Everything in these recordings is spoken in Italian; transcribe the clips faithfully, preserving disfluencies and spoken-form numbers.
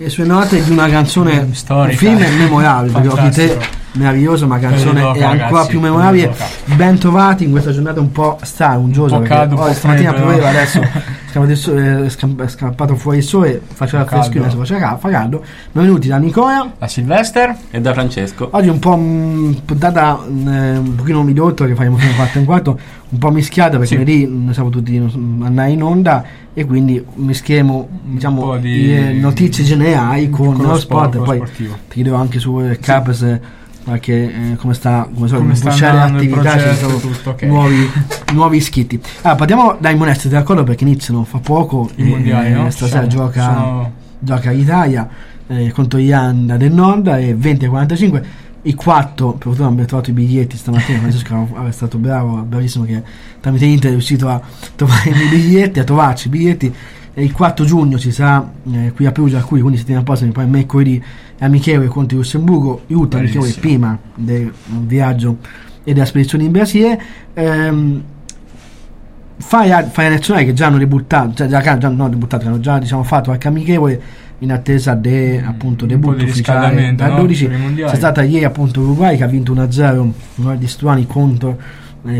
le sue note di una canzone storica, un film memorabile, perché Occhi te meraviglioso, ma canzone Doca, è ancora ragazzi, più memorabile. Ben trovati in questa giornata un po' ungiosa, un po' caldo, oh, un po' stamattina freddo, pioveva, no? adesso è scamp- scappato fuori il sole, faceva freschino, adesso faceva fa caldo. Benvenuti da Nicola, da Silvester e da Francesco. Oggi un po' mh, puntata mh, un pochino midotto, che faremo fino a quattro e un quarto, un po' mischiata, perché sì. lì non siamo tutti andare in onda, e quindi mischiamo, diciamo, di le notizie generali con lo sport, e poi sportivo. ti chiedevo anche su eh, Capes che eh, come sta, come so, come sta pushare l'attività, ci sono tutto, okay. nuovi, nuovi iscritti. Allora, partiamo dai monesti, d'accordo, perché iniziano fra poco i mondiali, eh, no? stasera Sono, gioca sono... gioca l'Italia eh, contro Ianda del Nord, e venti e quarantacinque i quattro, per fortuna abbiamo trovato i biglietti stamattina. Francesco è stato bravo, bravissimo, che tramite Inter è riuscito a trovare i biglietti, a trovarci i biglietti. E il quattro giugno ci sarà eh, qui a Perugia, a cui quindi settimana prossima, poi mercoledì è amichevole contro il Lussemburgo, l'ultima amichevole prima del viaggio e della spedizione in Brasile. ehm, fai fai nazionali che già hanno debuttato, cioè già, già no debuttato, che hanno già, diciamo, fatto qualche amichevole in attesa de, appunto, debutto ufficiale da dodici. C'è stata ieri appunto Uruguay che ha vinto uno a zero, un di Stuani contro eh,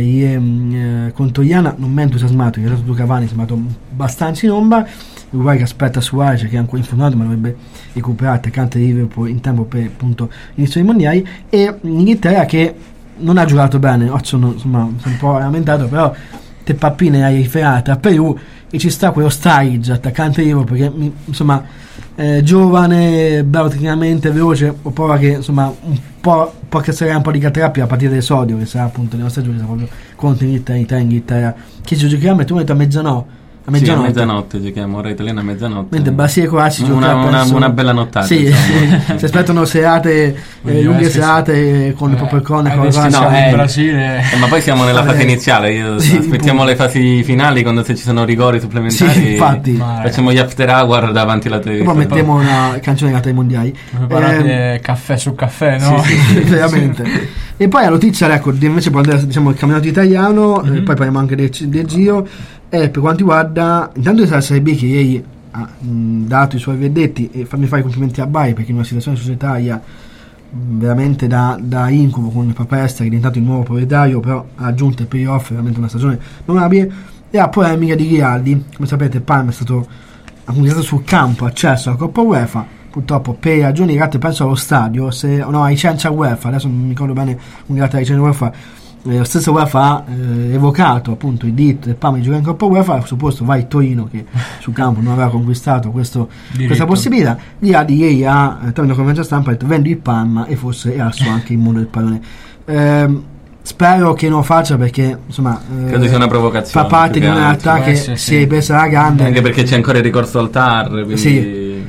eh, contro Iana. Non mi ha entusiasmato, in realtà Cavani è sembrato abbastanza in ombra. Uruguay che aspetta Suarez, che è ancora infortunato, ma dovrebbe recuperare attaccante di Liverpool in tempo per appunto l'inizio dei mondiali. E l'Inghilterra che non ha giocato bene, oggi sono, insomma, sono un po' lamentato, però te pappine hai riferate a Perù, e ci sta quello Sturridge, attaccante di Liverpool, che insomma eh, giovane, bravo tecnicamente, veloce, ho paura che insomma un po' può cascare un po' di catrappi a partire del Sodio, che sarà appunto nella stagione, sarà proprio contro l'Inghilterra, Inghilterra, che ci giochiamo, e tu hai detto a mezzanotte. A mezzanotte. Sì, a mezzanotte giochiamo, ora italiana a mezzanotte. Mentre Brasile e Croazia una, giocano una, una bella nottata. Sì, si aspettano serate, eh, lunghe serate con eh, il popcorn e con la no, eh, in Brasile. Eh, ma poi siamo nella fase iniziale. Io, sì, aspettiamo le fasi finali, quando se ci sono rigori supplementari. Sì, infatti. Facciamo gli after hour davanti alla televisione. Poi mettiamo una canzone data ai mondiali. Preparate eh, caffè su caffè, no? Sì, sì, veramente. E poi la notizia, ecco, invece può andare, diciamo, il campionato italiano, mm-hmm. eh, poi parliamo anche del, del Giro. E per quanto riguarda intanto la Serie B, che ieri ha mh, dato i suoi verdetti, e fammi fare i complimenti a Bai, perché in una situazione societaria mh, veramente da, da incubo, con il Papesta che è diventato il nuovo proprietario, però ha aggiunto il playoff, veramente una stagione memorabile. E ha poi l'amica di Grialdi, come sapete Palma è stato ha conquistato sul campo accesso alla Coppa UEFA, purtroppo per ragioni legate penso allo stadio, se no, a licenza UEFA, adesso non mi ricordo bene un grazie alla licenza UEFA. Eh, lo stesso UEFA ha eh, evocato appunto il diritto del Parma di giocare in Coppa UEFA. Al suo posto va il Torino, che sul campo non aveva conquistato questo, questa possibilità. Di ieri ha, eh, tramite una conferenza stampa, ha detto vendo il Parma, e forse è alzo anche il mondo del pallone. Eh, spero che non lo faccia, perché insomma eh, credo sia una provocazione, fa parte di una realtà che sì, si è ripresa alla grande, anche perché c'è ancora il ricorso al T A R, quindi... sì.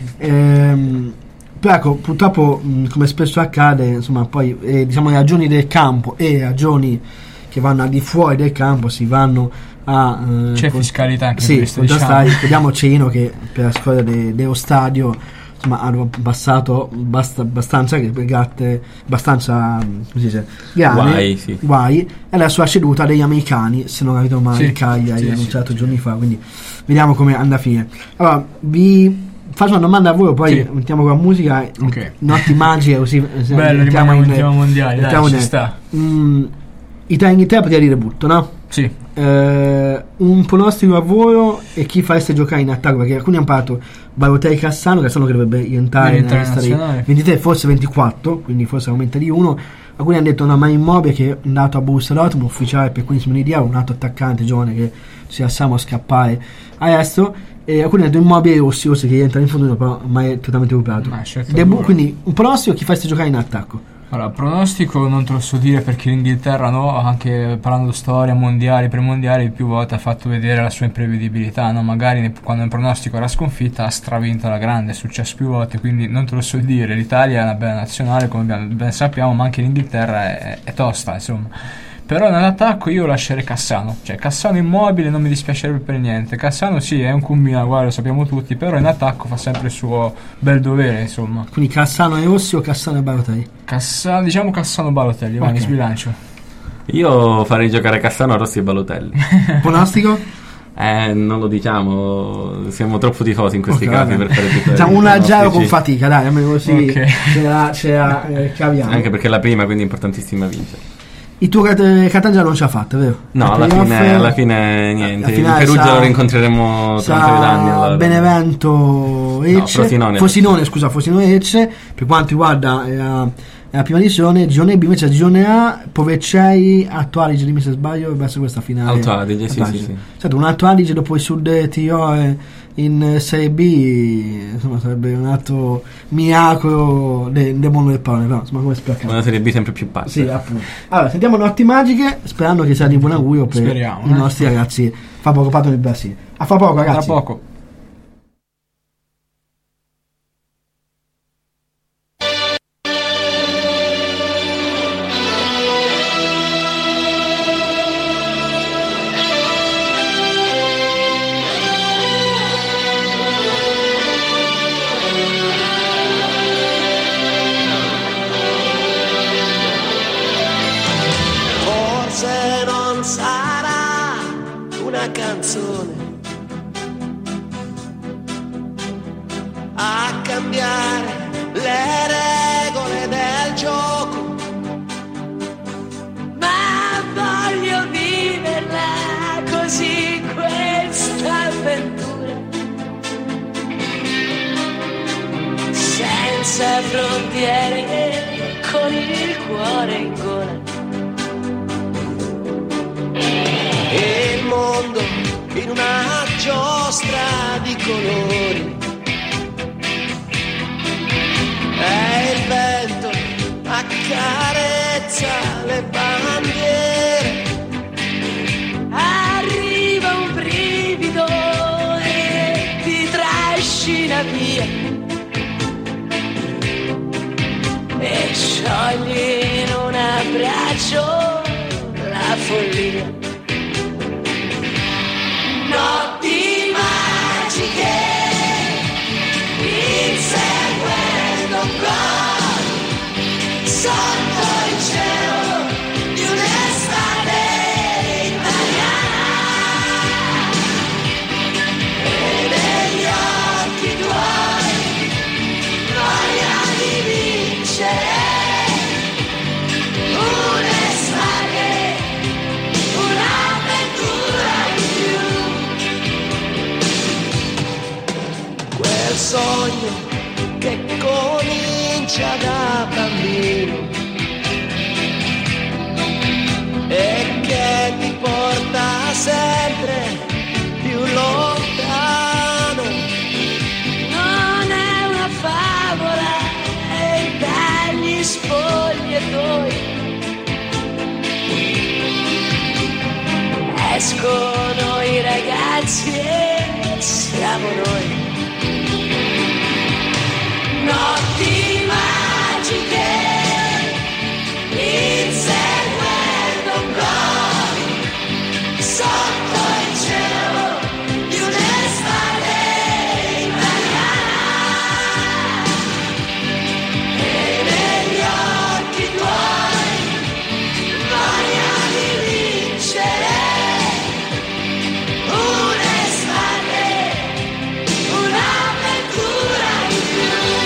ehm, Però ecco, purtroppo mh, come spesso accade, insomma, poi eh, diciamo le ragioni del campo e le ragioni che vanno al di fuori del campo si vanno a eh, c'è fiscalità anche sì, in questo, contrastare. diciamo. Vediamo Cerino che per la storia de, dello stadio insomma hanno passato basta, abbastanza gatte, abbastanza come si dice, grane, guai, sì. guai, e adesso la ceduta degli americani, se non avete mai sì, il Cagliari, sì, annunciato sì, giorni fa, quindi vediamo come andrà a finire. Allora vi faccio una domanda a voi, poi sì. mettiamo con la musica, okay. notti magiche, così bello, rimaniamo in tema mondiali, dai, ci sta. Mm, Italia Inghilterra poteva dire butto, no? Sì. Eh, un pronostico a voi e chi fareste giocare in attacco, perché alcuni hanno parlato Balotelli, Cassano, Cassano che dovrebbe rientrare nella lista dei ventitré, forse ventiquattro, quindi forse aumenta di uno. Alcuni hanno detto no, ma Immobile, che è andato a Borussia Dortmund, ufficiale per quindici milioni di euro, un altro attaccante giovane che si assama a scappare all'estero. E alcuni hanno detto Immobile, Rossi, Rossi che rientra in fondo, però ormai è totalmente recuperato. Debu- quindi un pronostico, chi fareste giocare in attacco? Allora, pronostico non te lo so dire, perché l'Inghilterra, no, anche parlando storia, mondiali, premondiali, più volte ha fatto vedere la sua imprevedibilità, no? Magari ne, quando il pronostico era sconfitta ha stravinto alla grande, è successo più volte, quindi non te lo so dire. L'Italia è una bella nazionale, come ben sappiamo, ma anche l'Inghilterra è, è tosta, insomma. Però nell'attacco io lascerei Cassano, cioè Cassano Immobile non mi dispiacerebbe per niente. Cassano sì, è un combina, guarda, lo sappiamo tutti, però in attacco fa sempre il suo bel dovere, insomma. Quindi Cassano e Rossi o Cassano e Balotelli? Cassano, diciamo Cassano Balotelli, okay. Va, mi sbilancio. Io farei giocare Cassano, Rossi e Balotelli. Pronostico? Eh, non lo diciamo, siamo troppo tifosi in questi Ok, casi vabbè. per fare tifo. Diciamo una no, Giro sì, con sì. fatica, dai, almeno così Ok. ce la, ce la eh, caviamo. Anche perché è la prima, quindi è importantissima vincere. Il tuo Cat- Catania non ce l'ha fatta, vero? No, Ai alla playoff, fine, alla fine niente. la In finale Perugia sa- lo rincontreremo tra un paio d'anni. sa allora. Benevento Ecce, No, Frosinone. Frosinone, scusa, Frosinone Ecce. Per quanto riguarda eh, la, la prima edizione, Girone B invece, Girone A, Povecei, Alto Adige, dimmi se sbaglio, dovrebbe essere questa finale. Alto Adige, sì, Alto sì, Adige. sì. Certo, un Alto Adige dopo il Sud Tirolo in Serie B, insomma, sarebbe un altro miracolo del, del mondo del pallone, però insomma, come spiaccato. Una Serie B sempre più pazza. Sì, appunto. Allora, sentiamo notti magiche, sperando che sia di buon augurio per Speriamo, i eh. nostri ragazzi. Fa poco patto del Brasile. A fra poco, ragazzi. Tra poco. Forse non sarà una canzone a cambiare le regole del gioco, ma voglio viverla così questa avventura, senza frontiere, con il cuore in gola. E il mondo in una giostra di colori, e il vento accarezza le bandiere, arriva un brivido e ti trascina via e sciogli in un abbraccio la follia. Notti magiche, inseguendo un gol, sotto il cielo di un'estate italiana, e negli occhi tuoi voglia di vincere, un'estate, un'avventura in più. Quel sogno che comincia da bambino e che ti porta sempre più lontano, non è una favola e dagli spogliatoi escono i ragazzi e siamo noi. Notti magiche, inseguendo un gol, sotto il cielo di un'estate italiana, e negli occhi tuoi voglia di vincere, un'estate, un'avventura in più.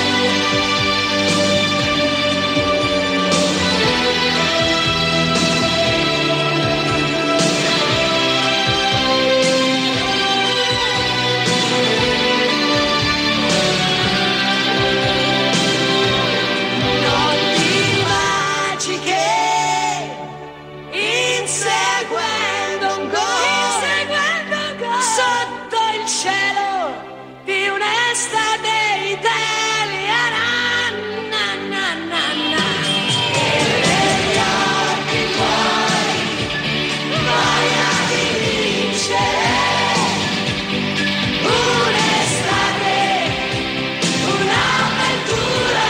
Notti magiche, inseguendo un gol, sotto il cielo di un'estate italiana, na, na, na, na. E negli occhi tuoi voglia di vincere, un'estate, un'avventura.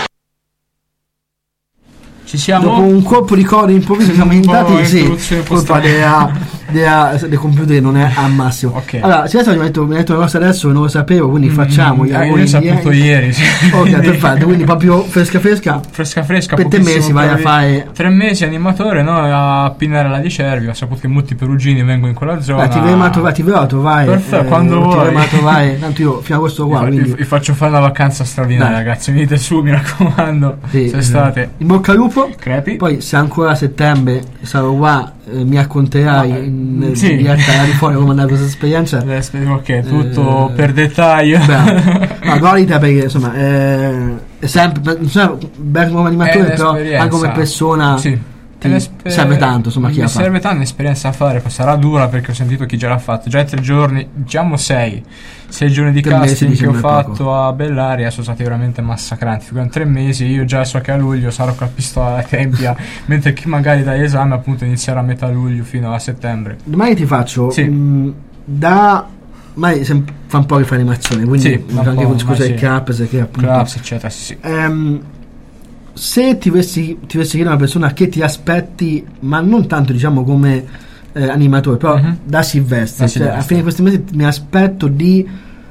Ci siamo? Dopo un colpo di corde improvviso siamo Un po' entrati, sì, introduzione colpa postale. della, della, del computer non è al massimo. Ok. Allora, se mi ha detto, mi ha detto una cosa adesso che non lo sapevo, quindi facciamo Mm, gli eh, auguri io l'ho di saputo ieri. ieri, sì. Ok, perfetto, quindi proprio fresca fresca. Fresca fresca, Per tre pochissimo mesi vai a previ- fare. tre mesi animatore, no? A Pinnarella di Cervi. Ho saputo che molti perugini vengono in quella zona. Ah, ti verrò a trovare, ti verrò a trovare. Perfetto, eh, quando ti vuoi. verrò a trovare, tanto io fino a questo qua, vi, quindi. vi faccio fare una vacanza straordinaria, Dai. ragazzi. Venite su, mi raccomando. Sì, se state in bocca al lupo. crepi. Poi se ancora a settembre sarò qua, eh, mi racconterai Ma, in, sì. in diretta di fuori come è andata questa esperienza. Adesso, ok, tutto Eh, per dettaglio. Beh, ma godita perché insomma eh, è sempre non so, bello come animatore, È però un'esperienza. anche come persona Sì. ti È un'esper- serve tanto, insomma, chi mi la fa. serve tanto un'esperienza da fare, poi sarà dura perché ho sentito chi già l'ha fatto. Già i tre giorni, diciamo sei sei giorni di Tre mesi casting dice che ho non è fatto poco. a Bellaria sono stati veramente massacranti. Figurati, tre mesi, io già so che a luglio sarò con la pistola alla tempia, mentre chi magari dà esame appunto inizierà a metà luglio fino a settembre. Domani ti faccio Sì. mh, da mai sem- fa un po' che fa animazione, quindi Sì, da un anche po' con scusa ormai il sì. Claps che appunto Claps, eccetera, sì, sì. Ehm, se ti avessi ti avessi chiedere una persona che ti aspetti, ma non tanto diciamo come eh, animatore, però Mhm. da Silvestre, Da cioè, Silvestre. a fine di questi mesi mi aspetto di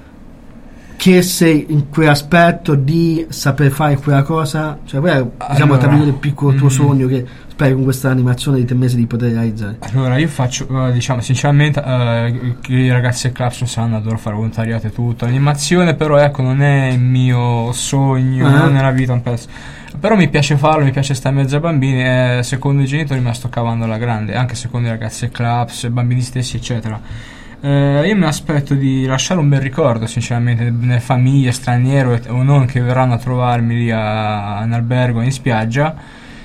che sei in quell'aspetto di saper fare quella cosa, cioè quella è, diciamo Allora, tra virgolette, il piccolo tuo mm. sogno che speri con questa animazione di tre mesi di poter realizzare. Allora, io faccio, eh, diciamo, sinceramente, eh, che i ragazzi del Claps lo sanno, adoro fare volontariato e tutto. Animazione, però, ecco, non è il mio sogno, Ah. non è nella vita un pezzo. Però mi piace farlo, mi piace stare in mezzo ai bambini. E secondo i genitori me la sto cavando alla grande, anche secondo i ragazzi del Claps, i bambini stessi, eccetera. Eh, io mi aspetto di lasciare un bel ricordo, sinceramente, nelle famiglie straniere o non che verranno a trovarmi lì a, in albergo, in spiaggia.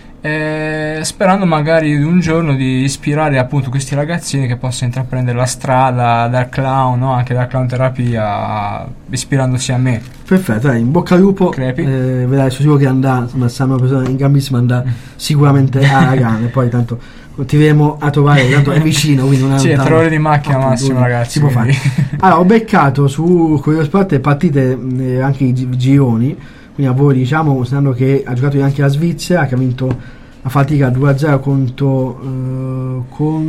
Eh, sperando magari un giorno di ispirare appunto questi ragazzini che possano intraprendere la strada dal clown, no? Anche dalla clown terapia, ispirandosi a me. Perfetto, dai, in bocca al lupo. Crepi. Eh, vedrai, sono sicuro che andrà, insomma, siamo una persona in gambissima, andrà sicuramente alla grande. Poi tanto ti vedremo a trovare, tanto è vicino, quindi non è Sì, lontano. tre ore di macchina Appunto, massimo, quindi ragazzi, si può fare. quindi. Allora, ho beccato su Corriere Sport partite eh, anche i gi- gironi, quindi a voi diciamo, considerando che ha giocato anche la Svizzera, che ha vinto a fatica due a zero contro, eh,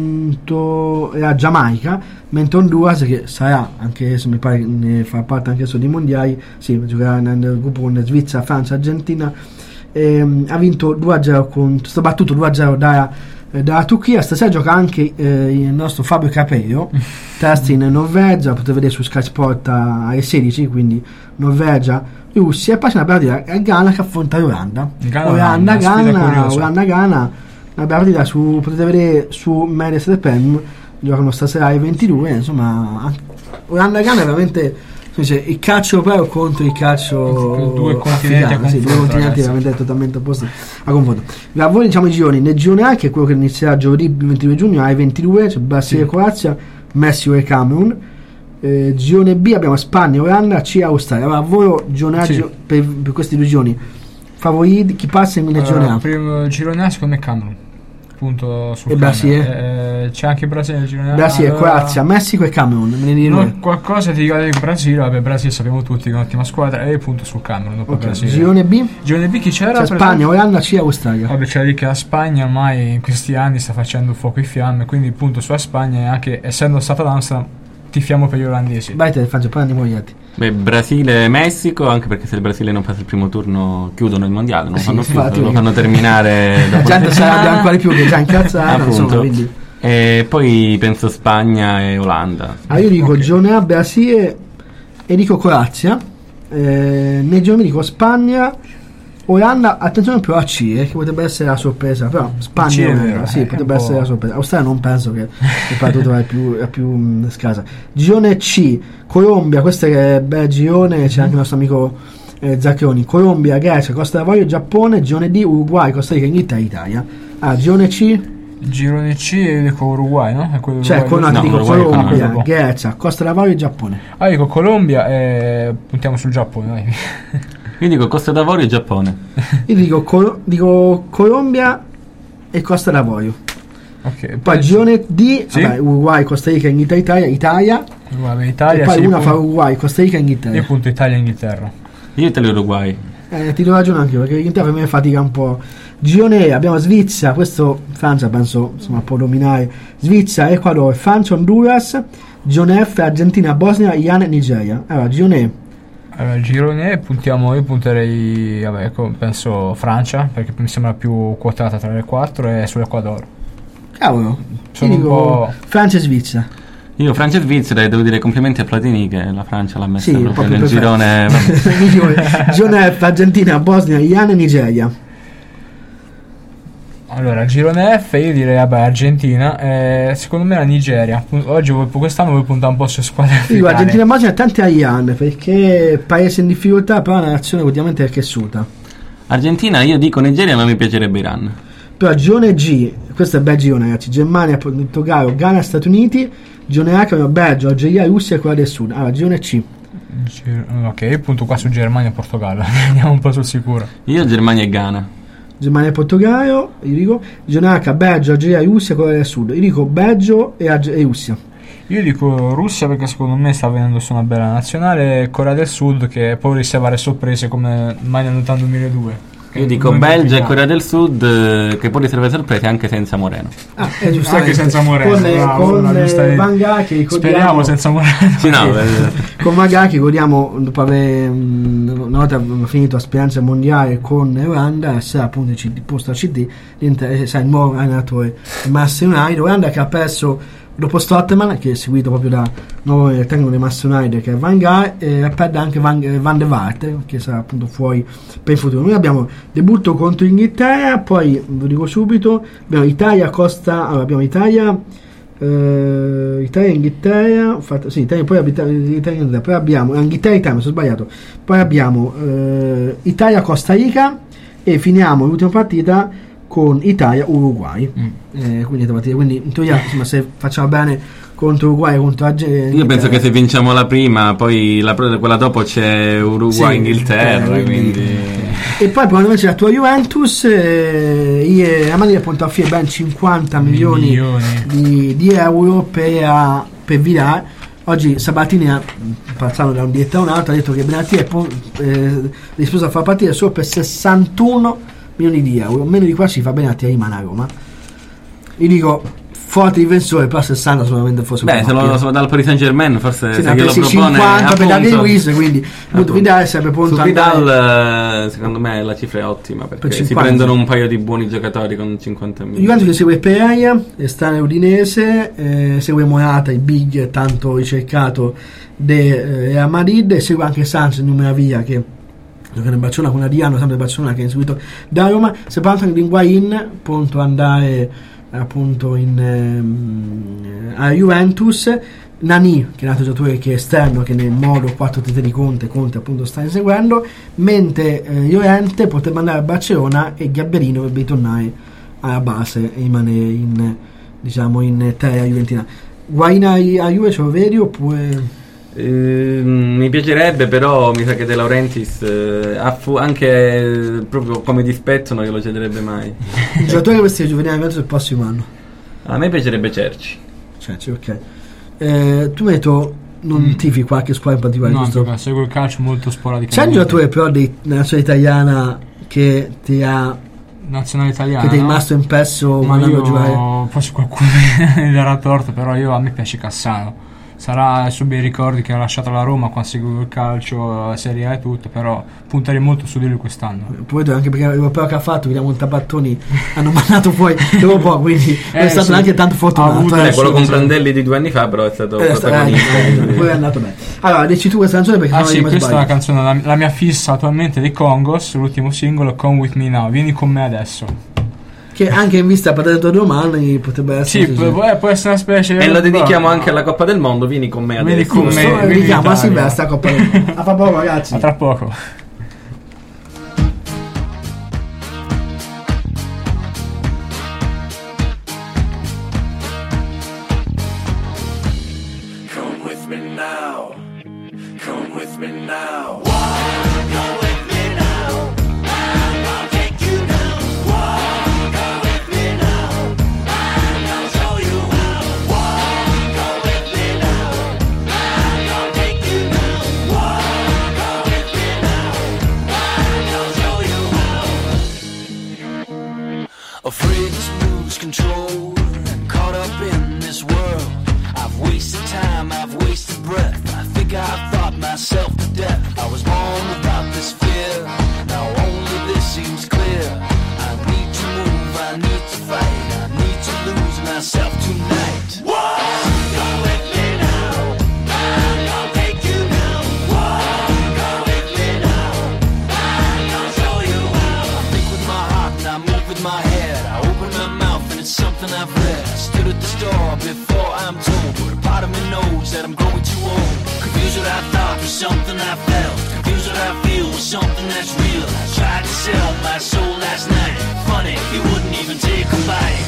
contro la Giamaica, mentre Honduras, che sarà, anche se mi pare ne fa parte anche adesso dei mondiali, sì, giocherà nel gruppo con Svizzera, Francia, Argentina, ehm, ha vinto due a zero contro, sta battuto due a zero da eh, dalla Turchia. Stasera gioca anche eh, il nostro Fabio Capello, test in Norvegia, potete vedere su Sky Sport alle sedici, quindi Norvegia, Russia, e poi c'è una partita a Ghana che affronta l'Olanda. Ghana, Olanda, una sfida Ghana, curiosa. Olanda, Ghana, una partita su, potete vedere su Mediaset Premium, giocano stasera alle ventidue, insomma, Olanda, Ghana è veramente, dice, il calcio europeo contro il calcio Due continenti africano, a sì, due confronto, continenti ragazzi. veramente totalmente opposti a confronto. A voi diciamo i gironi, nel girone A, che è quello che inizierà giovedì ventidue giugno alle ventidue, c'è Brasile e Croazia, Messico e Camerun. Eh, girone B abbiamo Spagna, Olanda, C, Australia. Allora, voi girone A, Sì. gio- per, per questi due gironi favoriti, chi passa in nel girone Allora, A? primo girone A secondo me Camerun, punto sul E Brasile? Camerun. Eh, c'è anche il Brasile nel girone A. Brasile, allora- Croazia, Messico e Camerun, me ne dite due. No, qualcosa ti dico del Brasile, vabbè, Brasile sappiamo tutti che è un'ottima squadra, e punto sul Camerun dopo il Ok, Brasile. girone B Girone B chi c'era? c'è per Spagna, esempio? Olanda, C, Australia. Vabbè, c'è da dire che la Spagna ormai in questi anni sta facendo fuoco e fiamme, quindi punto sulla Spagna, e anche essendo stato ad Amsterdam tifiamo per gli olandesi. Vai te, faccio, poi andiamo gli altri. Beh, Brasile e Messico, anche perché se il Brasile non passa il primo turno chiudono il mondiale, non Sì, fanno più, infatti, lo fanno terminare La dopo gente la sarà settimana. ancora di più che già incazzata, insomma, Appunto. quindi. E poi penso Spagna e Olanda. Ah, io dico Ok. girone A, Brasile e dico Croazia. Eh, nei gironi dico Spagna, Olanda, attenzione però a C, eh, che potrebbe essere la sorpresa, però Spagna C e è Olanda, vero, sì, eh, potrebbe è un essere po'. la sorpresa. Australia non penso che soprattutto è più, è più mh, scarsa. Girone C, Colombia, questo è il bel girone, c'è anche il nostro amico eh, Zaccheroni. Colombia, Grecia, Costa d'Avorio, Giappone. Girone D, Uruguay, Costa Rica, Inghilterra, Italia. Ah, girone C, Girone C io dico Uruguay, no? È quello cioè con, Uruguay, no, no, dico Uruguay con- Colombia, dopo. Grecia, Costa d'Avorio e Giappone. Ah, dico Colombia e puntiamo sul Giappone, dai. Io dico Costa d'Avorio e Giappone. Io dico, Col- dico Colombia e Costa d'Avorio. Ok, Poi girone D, Sì. vabbè, Uruguay, Costa Rica, Inghilterra, Italia, Italia. Vabbè, Italia E poi sì, una pun- fa Uruguay, Costa Rica e Inghilterra. io punto Italia e Inghilterra. Io Italia e Uruguay. Eh, ti do ragione anche io, perché l'Inghilterra per me fatica un po'. Girone E, abbiamo Svizzera, questo Francia penso insomma può dominare. Svizzera, Ecuador, Francia, Honduras. Girone F, Argentina, Bosnia, Iran e Nigeria. Allora, Girone E. Allora, il girone puntiamo, io punterei, vabbè, ecco, penso Francia, perché mi sembra più quotata tra le quattro, e sull'Ecuador. Cavolo, Sono io un dico po'... Francia e Svizzera. Io Francia e Svizzera, e devo dire complimenti a Platini che la Francia l'ha messa Sì, proprio proprio nel perfetto. girone. Girone F, Argentina, Bosnia, Iran e Nigeria. Allora, il girone F io direi, vabbè, Argentina, eh, secondo me la Nigeria. Oggi, voi- quest'anno voi puntare un po' su squadre Io dico africane. Argentina e Bosnia, tanti a Iran, perché paese in difficoltà, però una nazione ovviamente è cresciuta. Argentina, io dico Nigeria, ma mi piacerebbe Iran. Però girone G, questo è bel girone ragazzi, Germania, Portogallo, Ghana, Stati Uniti. Girone H abbiamo Belgio, Algeria, Russia e Corea del Sud. Allora, girone C. Gir- ok, io punto qua su Germania e Portogallo. Andiamo un po' sul sicuro. Io Germania e Ghana. Germania e Portogallo, io dico girone H, Belgio, Algeria, Russia e Corea del Sud. Io dico Belgio e, Alge- e Russia. Io dico Russia perché secondo me sta venendo su una bella nazionale, e Corea del Sud che può riservare sorprese come mai nel duemiladue. Io dico Belgio e Corea del Sud, eh, che può riservare sorprese anche senza Moreno. Ah, è giustamente. Anche senza Moreno, Con, bravo, con bravo, eh, giustamente. Van Gaal che ricordiamo, Speriamo senza Moreno. Sì, no, eh, con Van Gaal che ricordiamo dopo aver mh, una volta finito la speranza mondiale con Olanda, essere appunto C D, posto a C D, l'Inter- sai, il nuovo allenatore di Manchester United. Olanda che ha perso dopo Stotterman, che è seguito proprio da nuovo tecnico di Manchester United, che è Van Gaal, e perde anche Van, eh, Van de Vaart, che sarà appunto fuori per il futuro. Noi abbiamo debutto contro l'Inghilterra, poi vi dico subito abbiamo Italia, Costa, allora abbiamo Italia, eh, Italia, Inghilterra, fatto, sì, Italia, poi Italia, Italia, Inghilterra, poi abbiamo Inghilterra, Italia, mi sono sbagliato, poi abbiamo eh, Italia, Costa Rica e finiamo l'ultima partita con Italia, Uruguay. Mm. Eh, quindi, quindi in teoria insomma, se facciamo bene contro Uruguay, contro Argentina, io penso che se vinciamo la prima, poi la, quella dopo c'è Uruguay-Inghilterra, sì, quindi... E poi probabilmente c'è la tua Juventus, eh, io, la Madrid appunto a ben cinquanta milioni, Milioni. Di, di euro per, per Villar. Oggi Sabatini ha, passando da un diretta a un altro, ha detto che Benatia è eh, disposto a far partire solo per sessantuno milioni di euro, meno di qua si fa Benatia rimane a Roma. Io dico forte difensore, però sessanta solamente fosse Beh, se lo, se lo dà al Paris Saint Germain, forse sì, se glielo propone cinquanta per David appunto, Luiz, quindi appunto, Vidal sarebbe pronto su a Vidal, andare. eh, secondo me la cifra è ottima, perché Per si cinquanta. prendono un paio di buoni giocatori con cinquanta milioni. Juventus che segue Pereira, estraneo udinese, eh, segue Morata, il big tanto ricercato de eh, Real Madrid, e segue anche Sanchez, numero via che gioca nel Barcellona con Adriano, sempre Barcellona che è inseguito da Roma. Se parla anche di Higuain, pronto ad andare appunto in ehm, a Juventus. Nani, che è un altro giocatore che è esterno, che nel modo quattro tre di Conte Conte appunto sta inseguendo, mentre eh, Llorente potrebbe andare a Barcellona e Gabberino dovrebbe ritornare alla base e rimanere in, diciamo, in terra juventina. Guaina a Juve ce lo vedi oppure... Eh, mi piacerebbe, però mi sa che De Laurentiis eh, ha fu- anche eh, proprio come dispetto non glielo cederebbe mai. il giocatore che questi giovanili Juventus il prossimo anno? A me piacerebbe Cerci. Cioè, sì, ok. Eh, tu mi hai detto non Mm. tifi qualche squadra in particolare, No, giusto? perché seguo il calcio molto sporadicamente. C'è un giocatore però dei- della nazione italiana che ti ha nazionale italiana, che ti è no? rimasto impresso Ma mandando io, a giocare? forse qualcuno mi darà torto, però io a me piace Cassano. Sarà su bei ricordi che ha lasciato la Roma quando seguivo il calcio, la Serie A e tutto, però punterei molto su di lui quest'anno. Poi anche perché l'europeo che ha fatto, vediamo un Tabattoni hanno mandato fuori dopo poco, quindi è Eh, stato sì. neanche tanto Ha fortunato. avuto eh. Eh, quello sì, con sì. Prandelli di due anni fa, però è stato Eh, sta- protagonista. eh, quindi- poi è andato bene. Allora, dici tu questa canzone perché Ah non sì, mi questa è la sbaglio. canzone, la, la mia fissa attualmente dei Congos, l'ultimo singolo, Come With Me Now, vieni con me adesso. Che anche in vista per dentro domani potrebbe essere. Sì, pu- può, può essere una specie E lo dedichiamo no, anche alla Coppa del Mondo. Vieni con me Vieni adesso. con me. Solo Quindi dedichiamo a Italia. Silvestre a Coppa del Mondo. A fra poco ragazzi. A tra poco. Come with me now. Come with me now. something that's real. I tried to sell my soul last night. Funny, he wouldn't even take a bite.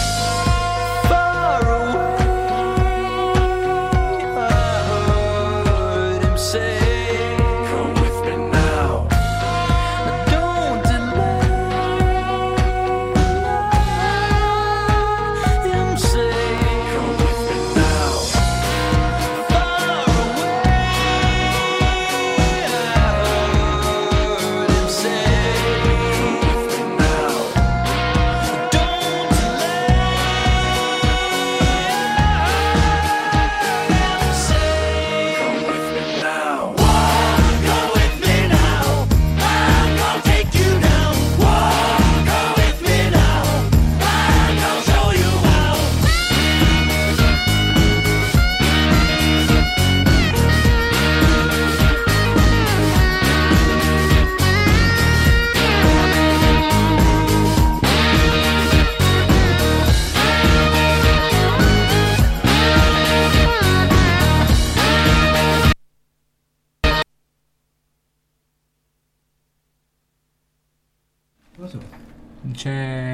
Far away, I heard him say, come with me now. don't delay. Him say, Come with me now. far away, I heard him say, Come with me now. don't delay. Him say, Come with me now. walk, go with me now. I'm gonna take you down. Walk, go with me now. I'm gonna show you how. C'è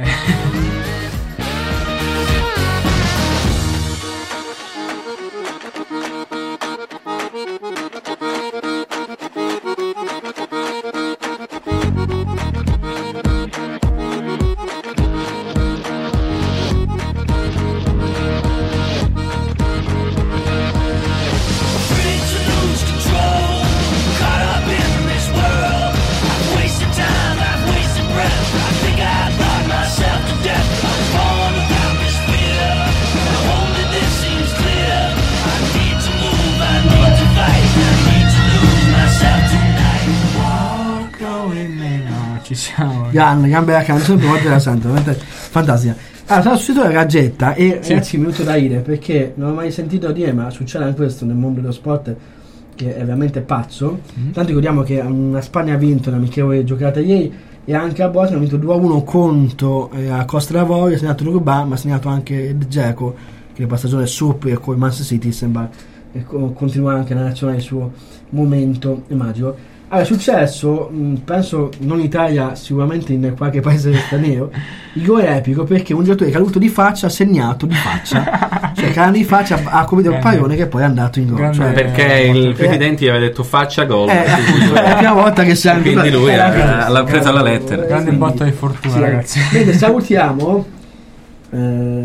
Free to lose control, caught up in this world. I've wasted time, I've wasted breath. I think I brought myself to death. I'm born without this fear. Now only this seems clear. I need to move, I need to fight. I need to lose myself tonight. Walk with me. No, ci siamo. Grande, gran bella canzone, per volte la sento, veramente fantastica. Allora, sono uscito la Gazzetta e Sì. ragazzi mi è venuto da ridere perché non ho mai sentito dire, ma succede anche questo nel mondo dello sport, che è veramente pazzo. Mm. Tanto ricordiamo che una Spagna ha vinto l'amichevole giocata ieri e anche a Bosnia ha vinto due a uno contro eh, a Costa d'Avorio, ha segnato Drogba, ma ha segnato anche Dzeko, che per stagione è super con il Man City, sembra e co- continua anche la nazionale il suo momento magico. Allora, è successo, mh, penso non in Italia, sicuramente in qualche paese straniero, il gol è epico perché un giocatore caduto di faccia ha segnato di faccia, cioè cadendo di faccia ha compiuto il Grande. pallone che poi è andato in gol. Grande. Cioè, Perché il presidente aveva detto faccia gol. eh, è la prima volta che si Quindi lui è la prima- ha- l'ha presa alla lettera. Grande Quindi- botta di fortuna, sì, ragazzi. Quindi salutiamo eh,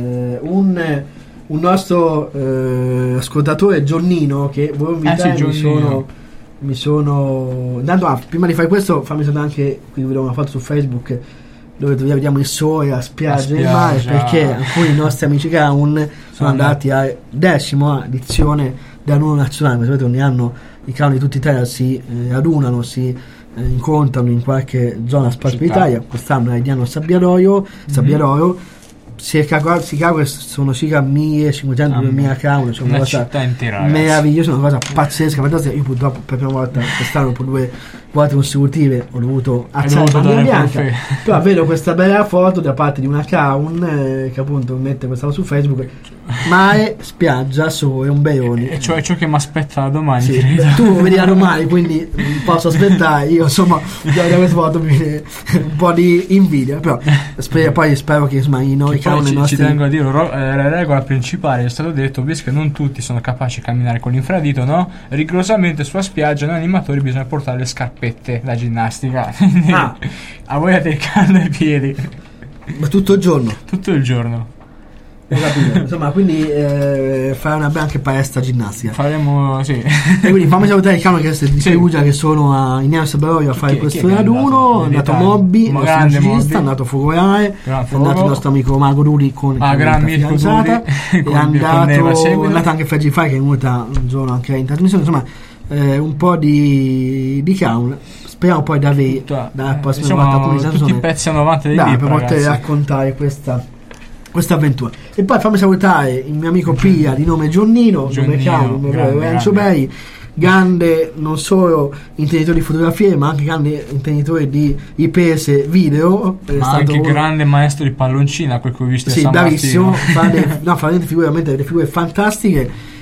un, un nostro eh, ascoltatore Gionnino che volevo invitare. Eh sì, mi Gionnino. sono mi sono intanto ah, prima di fare questo fammi salutare anche, qui vedo una foto su Facebook dove vediamo il sole, la spiaggia e il La mare, spiaggia. perché alcuni nostri amici Crown sono Sono andati a decima edizione dell'annuo nazionale. Come sapete, ogni anno i Crown di tutta Italia si eh, adunano, si eh, incontrano in qualche zona sparsa Città. d'Italia. Quest'anno è di anno Sabbiaroio, Sabbiaroio. Circa, Chicago sono circa millecinquecento duemila Crown, cioè una, Una cosa città intera, ragazzi. meravigliosa, una cosa pazzesca, fantastica. Io purtroppo per la prima volta quest'anno, per due volte consecutive, ho dovuto alzare dovuto la bandiera dare bianca, confe- però vedo questa bella foto da parte di una Crown eh, che appunto mette questa foto su Facebook, mare, spiaggia, sole, un beoni. E ciò è ciò che mi aspetta da domani. Sì, credo. tu vedi a domani, quindi posso aspettare. Io insomma da da questa foto mi viene un po' di invidia, però spero, poi spero che insomma i noi Che poi Crown, i ci, nostri ci tengo a dire, ro- eh, la regola principale è stato detto, visto che non tutti sono capaci di camminare con l'infradito, no? Rigorosamente sulla spiaggia noi animatori bisogna portare le scarpette da ginnastica. Quindi Ah. a voi avete il caldo ai piedi ma tutto il giorno. tutto il giorno. Ho capito. Insomma, quindi eh, fare una bella anche palestra ginnastica. Faremo, sì. E quindi fammi salutare il Crown che di Sì. Perugia, che sono a Ignazio Sabbiaroio a fare Chi- questo chi è che è raduno. È andato? andato Militare. Mobbi, il Ma nostro grande musicista, Mobbi. è andato Focolare, è Gran andato Fogo. il nostro amico Mago Duri con Ah, con gran la Mirko fidanzata, Duri, è con- con Neva andato, seguito. è andato anche Faggi Fai che è venuta un giorno anche in trasmissione. Insomma, eh, un po' di, di Crown. Speriamo poi da avere Tutta- dalla eh, prossima diciamo, volta come tutti i pezzi a novanta dei dai, bip, per poter ragazzi. raccontare questa questa avventura. E poi fammi salutare il mio amico Pia di nome Gionnino, nome Gionnino, Crown, nome grande, Lorenzo grande. Bei, grande non solo intenditore di fotografie ma anche grande intenditore di riprese video. È Ma stato anche uno- grande maestro di palloncina, quel che ho visto a sì, San bravissimo, Martino. fa delle, no, fa veramente figure, veramente delle figure fantastiche.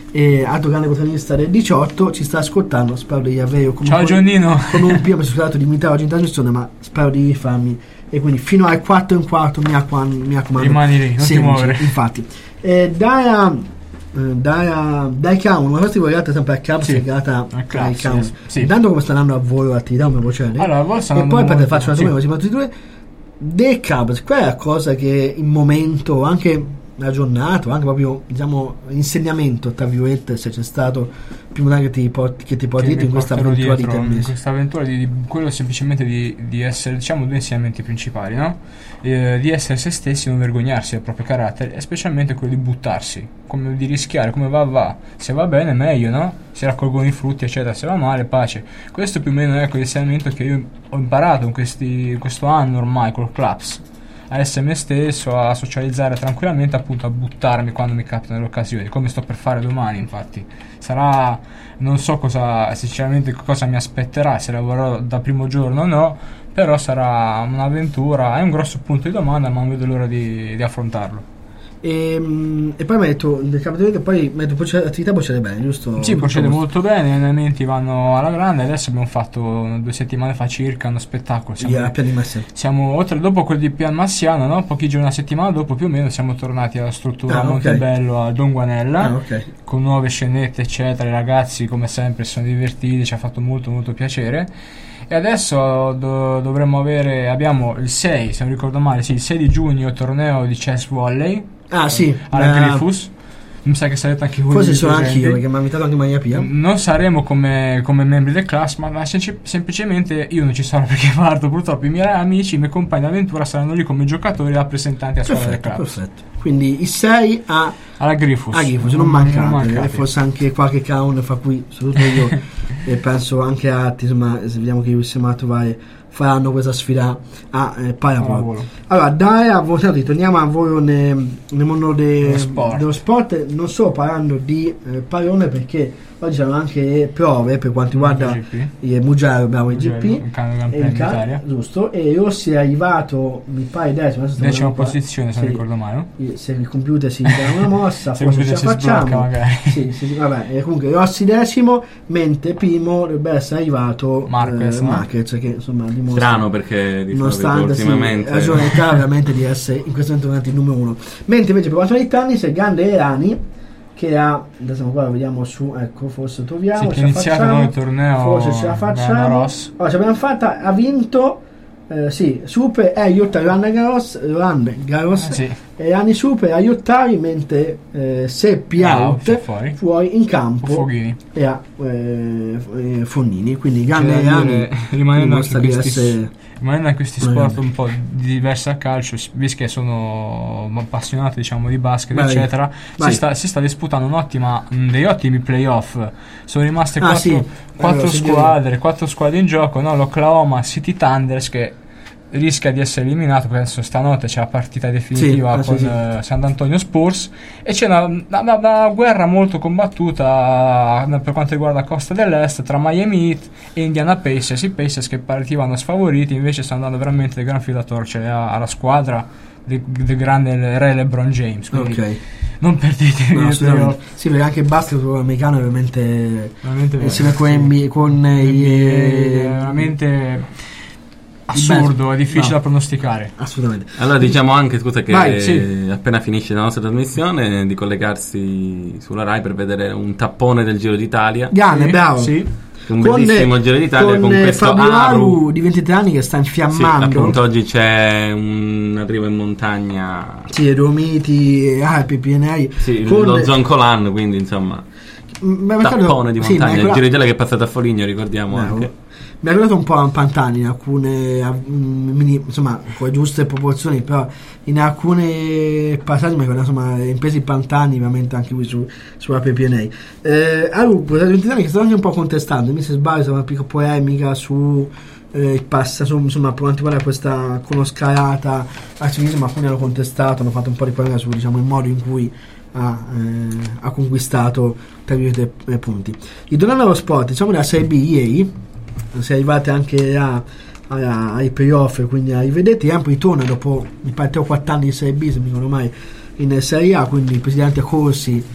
e altro grande protagonista del diciotto, ci sta ascoltando, spero di avere come Ciao Giannino. con un più mi sono scusato di imitare oggi in trasmissione, ma spero di rifarmi, e quindi fino al quattro e un quarto mi raccomando, mi raccomando Rimani lì, non ti seguici, muovere. infatti. eh, dai a eh, dai a dai Crown, una cosa legata sempre al Club, Sì, legata al ai Club, Crown. sì, sì. Intanto come sta andando a voi l'attività, come procede? Allora, a voi sta e andando poi per molto, faccio una sì. domanda così, due dei Cubs, qual è la cosa che in momento, anche la giornata, anche proprio diciamo insegnamento tra virgolette, se c'è stato più che ti porti, che ti porti Che dietro in mi questa porterò avventura di dietro, tre in mesi? questa avventura di, di quello semplicemente di, di essere, diciamo, due insegnamenti principali, no? Eh, di essere se stessi, non vergognarsi del proprio carattere, e specialmente quello di buttarsi, come di rischiare, come va va, se va bene meglio, no? Si raccolgono i frutti eccetera, se va male pace. Questo più o meno è l'insegnamento che io ho imparato in, questi, in questo anno ormai col Claps, a essere me stesso, a socializzare tranquillamente, appunto a buttarmi quando mi capitano le occasioni, come sto per fare domani. Infatti sarà, non so cosa sinceramente cosa mi aspetterà, se lavorerò da primo giorno o no, però sarà un'avventura, è un grosso punto di domanda, ma non vedo l'ora di, di affrontarlo. E, e poi mi hai detto il capitolo che poi mi hai detto l'attività procede bene, giusto? Sì, procede Tutto molto bene, gli allenamenti vanno alla grande. Adesso abbiamo fatto due settimane fa circa uno spettacolo. Siamo, a Pian di Massimo. siamo oltre dopo quel di Pian Massiano, no? Pochi giorni, una settimana dopo più o meno, siamo tornati alla struttura Ah, a ok. Montebello, a Don Guanella, Ah, ok. con nuove scenette eccetera. I ragazzi come sempre si sono divertiti, ci ha fatto molto molto piacere. E adesso do- dovremmo avere, abbiamo il sei, se non ricordo male, sì, il sei di giugno torneo di chess volley Ah sì, alla eh, Grifus. Mi sa che sarete anche voi forse sono presenti. anch'io perché mi ha invitato anche Maria Pia. Non saremo come, come membri del class, ma ma sem- semplicemente io non ci sarò perché parto. Purtroppo i miei amici, i miei compagni d'avventura saranno lì come giocatori rappresentanti a squadra del Perfetto, club. perfetto. Quindi i sei a Alla Grifus. a Grifus, non mancate, mancate. e forse anche qualche Crown fa qui, soprattutto io e penso anche altri, insomma, se vediamo che riusciamo a trovare, faranno questa sfida a eh, pallavolo. Pallavolo. Allora, dai a voi, senti, torniamo a voi nel, nel mondo de- Dello sport. dello sport, non solo parlando di eh, pallone, perché oggi sono anche prove per quanto riguarda G P. il Mugello, abbiamo il G P, Il Campione e il ca- d'Italia. giusto, e Rossi è arrivato, mi pare decimo, adesso stiamo Decima vedendo qua. posizione, se non Sì. ricordo male, no? Se il computer si dà una mossa, Se il forse ce la computer si sblocca, facciamo. magari. Sì, sì, vabbè, e comunque Rossi decimo, mentre primo dovrebbe essere arrivato Marquez, eh, no? Marquez, che insomma dimostra, Strano perché di solito nonostante sì, ultimamente ragionabilità veramente di essere in questo momento il numero uno. Mentre invece per quanto riguarda i tennis, il grande Erani, che ha, adesso qua lo vediamo su, ecco, forse troviamo, Sì, che ce è la iniziato facciamo, noi il torneo forse ce la Roland facciamo. Garros. Allora, ce l'abbiamo fatta, ha vinto eh, sì, Super e aiuta Roland Garros, Roland Garros Eh, sì. e Anni Super aiutare, mentre eh, Seppi Out, out, fuori. fuori in campo Foghini. e a eh, eh, Fognini, quindi grande C'è da Erani dire, rimanendo anche dimostra in di questi, essere rimanendo in questi Vai, sport vai. un po' diversi al calcio, visto che sono appassionato, diciamo, di basket Vai. eccetera, Vai. si sta, si sta disputando un'ottima, mh, dei ottimi playoff. Sono rimaste Ah, quattro, sì. quattro Allora, sì, squadre quattro squadre in gioco, no? L'Oklahoma City Thunders, che rischia di essere eliminato, penso stanotte c'è la partita definitiva Sì, ah, sì, con sì. eh, San Antonio Spurs, e c'è una, una- una guerra molto combattuta eh, per quanto riguarda Costa dell'Est tra Miami Heat e Indiana Pacers. I Pacers che partivano sfavoriti invece stanno dando veramente del gran filo da torcere a- alla squadra del, del grande re LeBron James, quindi ok. non perdetevi No, il assolutamente. playoff. Sì, perché anche il basket americano è veramente Veramente vero. insieme con, N B A, con eh, N B A i- è veramente assurdo, è difficile No. da pronosticare. assolutamente. Allora diciamo anche, scusa, che Vai, sì. appena finisce la nostra trasmissione di collegarsi sulla Rai per vedere un tappone del Giro d'Italia, Grande, Sì, bravo. sì. un bellissimo Giro d'Italia con, con eh, questo Fabio Aru. Aru di ventitré anni che sta Sì, infiammando. appunto oggi c'è un arrivo in montagna, Sì, Dolomiti, Alpi, Pirenei. sì, con lo Zoncolan, quindi insomma Mm, ma mi ricordo- tappone di sì, mi montagna, il ricordo- Giro d'Italia che è passato a Foligno, ricordiamo Bravo. anche. Mi ha ricordato un po' a Pantani in alcune a- mm, mini- insomma con le giuste proporzioni, però in alcune passaggi mi ricordo, insomma, impresi Pantani veramente anche qui su, sulla P P N A. eh, Aru, ventitré anni che sta anche un po' contestando, mi se sbaglio, c'è una piccola polemica su eh, il passa, su, insomma, per quanto riguarda questa conoscalata al ciclismo. Alcuni hanno contestato, hanno fatto un po' di polemica su, diciamo, il modo in cui ha, eh, ha conquistato tra virgolette, eh, punti. Ritornando allo sport, diciamo della Serie B ieri si è arrivati anche a, a- ai playoff, quindi ai vedetti. Empoli torna dopo mi pare tre o quattro anni di Serie B, se mi ricordo mai, in Serie A, quindi il presidente Corsi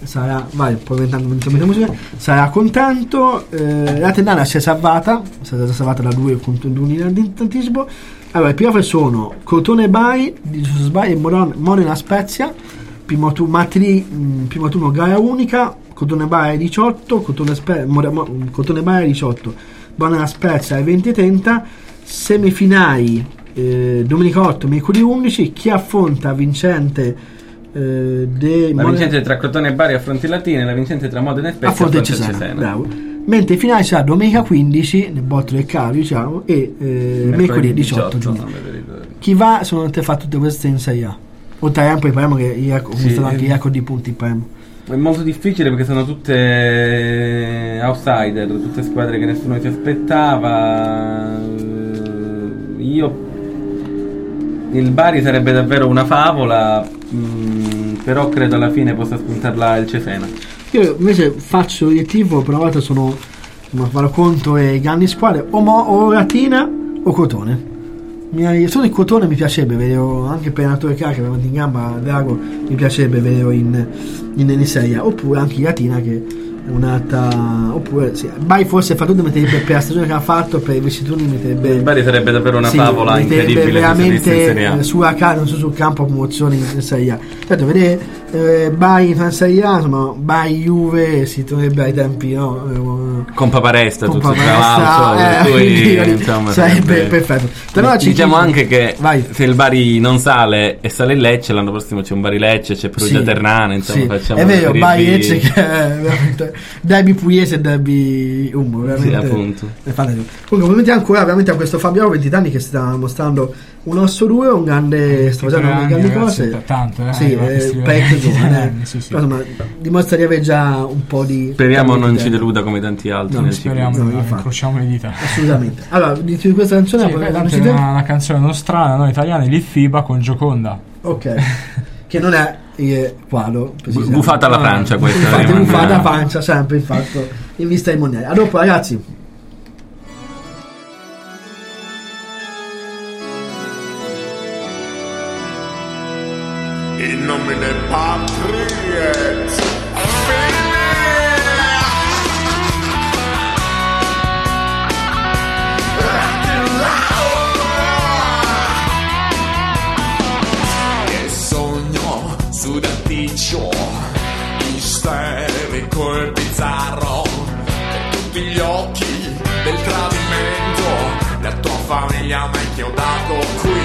sarà, vai, poi ventando la musica, sarà contento. Eh, la Tendana si è salvata, si è stata salvata da due contro due in anticipo. Allora, i playoff sono Crotone Bari di Giusto Bari e Modena Spezia. Primo turno, martedì, primo turno gara unica, Crotone Bari diciotto, Crotone, Spe- Crotone Bari diciotto, Modena Spezia alle venti e trenta. Semifinali eh, domenica otto, mercoledì undici. Chi affronta vincente eh, de la Modena... vincente tra Crotone e Bari affronti Latine, la vincente tra Modena e Spezia affronta il affronta Cesena, Cesena. bravo. Mentre il finale sarà domenica quindici nel botto del Cavio, diciamo, e eh, mercoledì diciotto giugno. Chi va, sono te fa tutte queste in Serie A. Oltre a poi parliamo che i rec- sì, anche eh. i record di punti parliamo. È molto difficile perché sono tutte outsider, tutte squadre che nessuno si aspettava. Io il Bari sarebbe davvero una favola, mh, però credo alla fine possa spuntarla il Cesena. Io invece faccio l'obiettivo, per una volta sono, insomma, farò conto e grandi squadre, o, Mo, o Latina o Crotone. Mi, solo il Crotone mi piacerebbe vedere, anche per Natore K che va avanti in gamba, Drago, mi piacerebbe vedere in, in, in Serie A, oppure anche Latina che è un'altra, oppure sì, Bari forse fa tutto, metterebbe per la stagione che ha fatto, per i vestituri metterebbe, Il Bari sarebbe davvero una sì, favola incredibile veramente sulla casa, non so sul campo, promozioni in Serie A. Certo, vedere eh, Bari in Serie A, insomma, Bari Juve si troverebbe ai tempi, no? Con Paparesta, Con tutto tra Paparesta, l'altro, eh, per cui, quindi, insomma, sarebbe sarebbe... perfetto. Però ci diciamo chi- anche che Vai. se il Bari non sale e sale il Lecce, l'anno prossimo c'è un Bari Lecce, c'è Perugia Sì, Ternana, insomma, sì. facciamo è vero, Serie Bari B. Lecce che è veramente derby pugliese e derby umbo, veramente. Sì, appunto. È fantastico. Comunque, complimenti ancora veramente a questo Fabio, venti anni, che sta mostrando un osso duro, un grande, sta facendo Tre delle grandi anni, cose. ragazzi, tanto, eh, sì, arriva a eh, questi parecchio livelli. giovane, eh. Sì, sì. Però, insomma, dimostra di avere già un po' di Speriamo non ci di- deluda come tanti altri No, nel Speriamo, No, dai, infatti. incrociamo le dita. assolutamente. Allora, dici di questa canzone Sì, poi beh, la tanto è conoscete? una, una canzone nostrana, no, italiana, il FIBA con Gioconda. Ok. Che non è il quadro Bu- bufata alla Francia questa, infatti rimane- bufata alla Francia sempre, infatti, in vista ai mondiali. A dopo, ragazzi. In nomine Patri et Che sogno sudaticcio, isterico e bizzarro, per tutti gli occhi del tradimento, la tua famiglia mi ha inchiodato qui.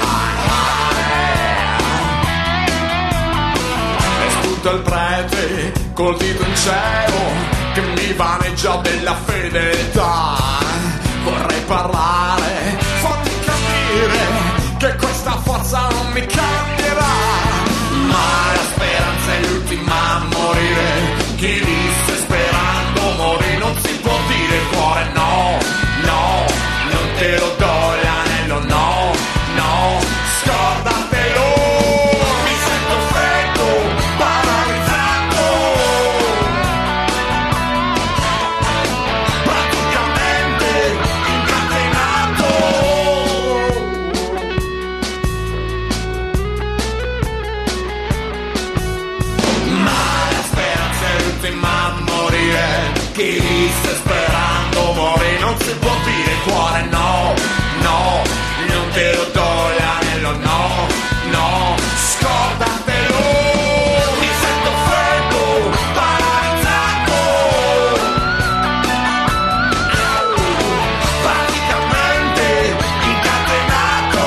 E spunta il prete col dito in cielo che mi vaneggia della fedeltà. Vorrei parlare, farti capire che questa forza non mi cambierà. Ma la speranza è l'ultima a morire. Chi disse sperando morì non si può dire cuore no, no, non te lo do l'anello, no, no, scordatelo. Mi sento freddo, paralizzato, praticamente incatenato. Ma la speranza è l'ultima a morire. Chi disse sperando morì non si può dire cuore no, no, non te lo do l'anello, no, no, scordatelo. Mi sento freddo, paralizzato, praticamente incatenato.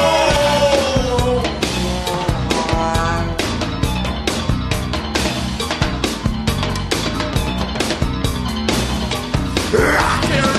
Rock and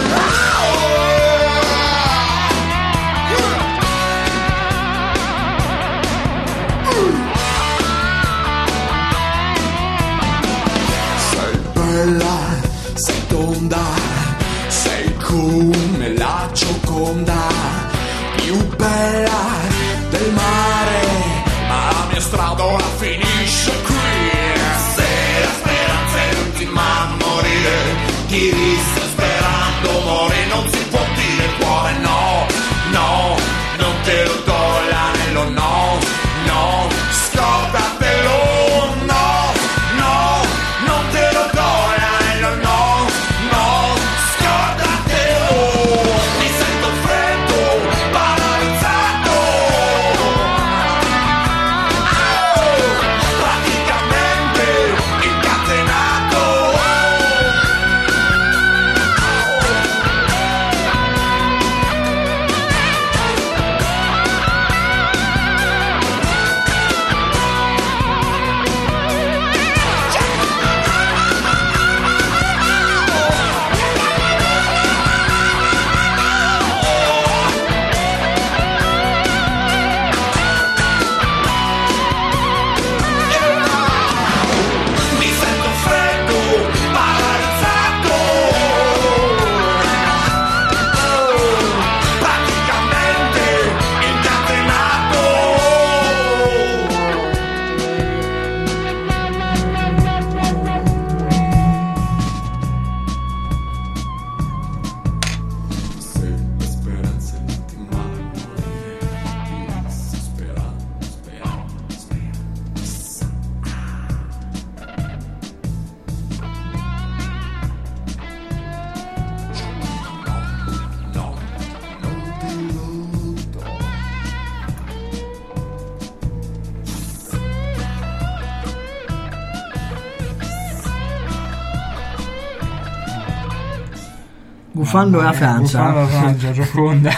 sei bella, sei tonda, sei come la Gioconda, più bella del mare, ma la mia strada ora finisce qui. Se la speranza è l'ultima a morire, chi disse sperando morì non si può dire cuore no, no, non te lo do l'anello, no, no, scordatelo, no, no, Buffando la Francia. Buffando la Francia, Gioconda.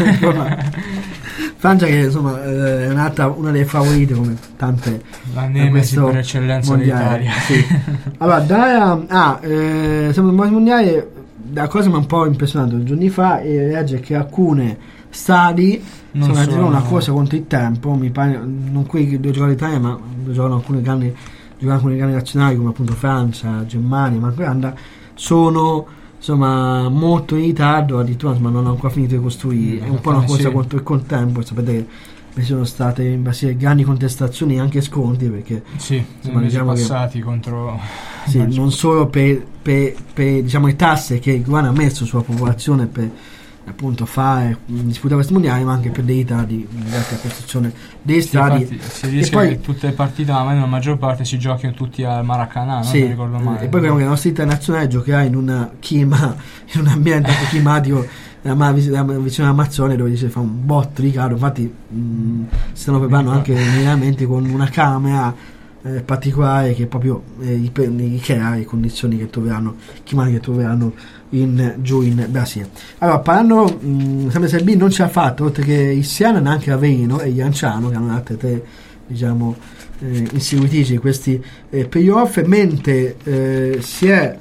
Francia che insomma è nata una delle favorite come tante la nemesi per eccellenza d'Italia. Sì. Allora da ah, eh, siamo al mondiale, la cosa mi ha un po' impressionato giorni fa e legge che alcune stadi non sono sono una cosa contro il tempo, mi pare non qui due giocatori d'Italia ma giocano alcune grandi giocano alcune grandi nazionali come appunto Francia, Germania, ma Olanda sono insomma molto in ritardo, addirittura insomma, non hanno ancora finito di costruire, è un po' una cosa sì. contro il contempo. Sapete che ci sono state in Brasile grandi contestazioni e anche sconti perché sì, insomma, diciamo passati che, contro sì, non solo per, per, per diciamo le tasse che il governo ha messo sulla popolazione per appunto fare disputare questi mondiali, ma anche per dei ritardi legati alla costruzione dei sì, stadi. Infatti, si dice e poi, che tutte le partite, ma nella maggior parte si giochino tutti al Maracanã, non sì, mi ricordo male. E poi vediamo che la nostra internazionale giocherà in un clima, in un ambiente anche climatico vicino all'Amazzone, dove si fa un botto di caldo. Infatti mh, si stanno preparando anche allenamenti con una camera eh, particolare che proprio eh, crea le condizioni che troveranno climatiche che troveranno in giù in Brasile. Allora, parlando mh, sempre se il B non ce l'ha fatto, oltre che il Siena, anche Aveiro e Lanciano, che hanno altre tre diciamo eh, inseguitrici questi eh, playoff, mentre eh, si è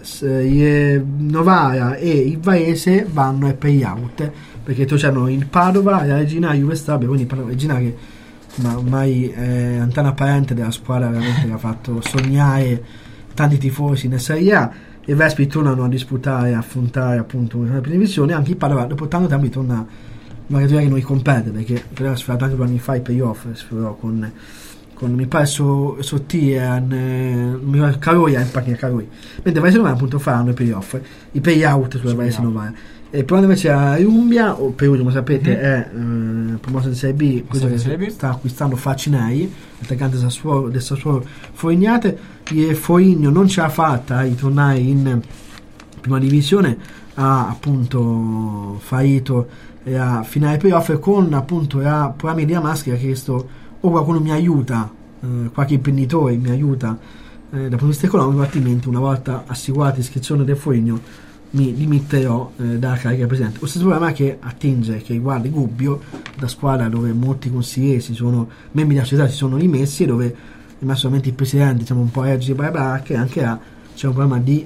eh, Novara e il Varese vanno ai playout, perché tu c'hanno il Padova, la Regina, Juve Stabia, quindi la Regina che ma ormai è lontana parente della squadra veramente che ha fatto sognare tanti tifosi in Serie A, e Vespi tornano a disputare e affrontare appunto una prima divisione. Anche il Padova dopo tanto tempo torna una categoria che non compete, perché ha sfidato anche due anni fa i playoff, sfidò con, con mi pare so, Sottian eh, Caroia in pacchina Caroia, mentre Varese Novara appunto faranno i playoff, i playout sulla Varese Novara. E poi invece a Umbria o Perugia, come sapete, mm-hmm. è eh, promossa in Serie B, quello che Serie B. sta acquistando Facinei, attaccante Sassuolo, del Sassuolo Foignate. E Foligno non ce l'ha fatta a ritornare in prima divisione, ha appunto fallito e a finale playoff con appunto la programma di Damaschi che ha chiesto o qualcuno mi aiuta, eh, qualche imprenditore mi aiuta eh, dal punto di vista economico, altrimenti una volta assicurata l'iscrizione del Foligno mi dimetterò eh, dalla carica presidente. Lo stesso problema che attinge, che riguarda Gubbio, da squadra dove molti consiglieri si sono, membri della società si sono rimessi, e dove ma solamente il presidente diciamo un po' eggi baracche, anche là c'è un problema di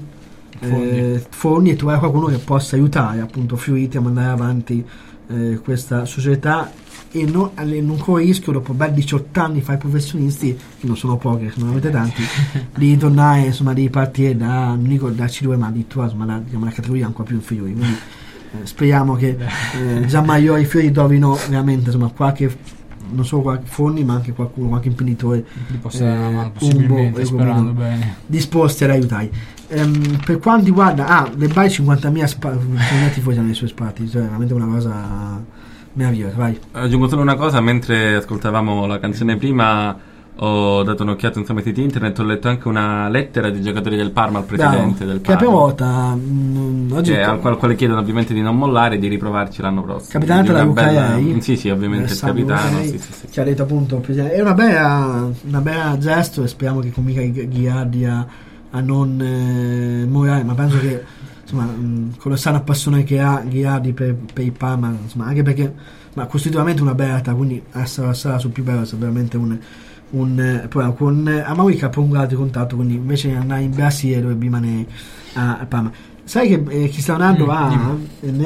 eh, fondi e trovare qualcuno che possa aiutare appunto Fioriti a mandare avanti eh, questa società e non, non corre il rischio dopo ben diciotto anni fra i professionisti, che non sono pochi, non avete tanti, di tornare insomma di partire da non dico da C due ma addirittura insomma da diciamo, una categoria ancora più inferiore. Quindi eh, speriamo che eh, Gianmaiori e Fiori trovino veramente insomma qualche non solo qualche fondi ma anche qualcuno, qualche imprenditore li possa dare una mano, possibilmente, sperando bene, disposti ad aiutare. Ehm, per quanto riguarda ah, le Bari cinquantamila spa- tifosi nei suoi spazi, cioè veramente una cosa meravigliosa. Vai. Aggiungo solo una cosa, mentre ascoltavamo la canzone prima ho dato un'occhiata insomma ai siti internet, ho letto anche una lettera di giocatori del Parma al presidente Bravo, del Parma, che la prima volta mh, oggi che, al quale, quale chiedono ovviamente di non mollare e di riprovarci l'anno prossimo. Capitanato da Luca Iei, sì sì ovviamente il capitano sì, sì, sì. Ci ha detto appunto è una bella una bella gesto, e speriamo che comincia Ghiardi a, a non eh, morire, ma penso che insomma mh, con la sana passione che ha Ghiardi per, per il Parma, insomma, anche perché ma costitutivamente una bella realtà, quindi essere sarà sul più bello, è veramente un un eh, con Amauri che ha prolungato il contatto, quindi invece di andare in Brasile dovrebbe rimanere a, a Parma. Sai che eh, Cristiano Ronaldo mm, ha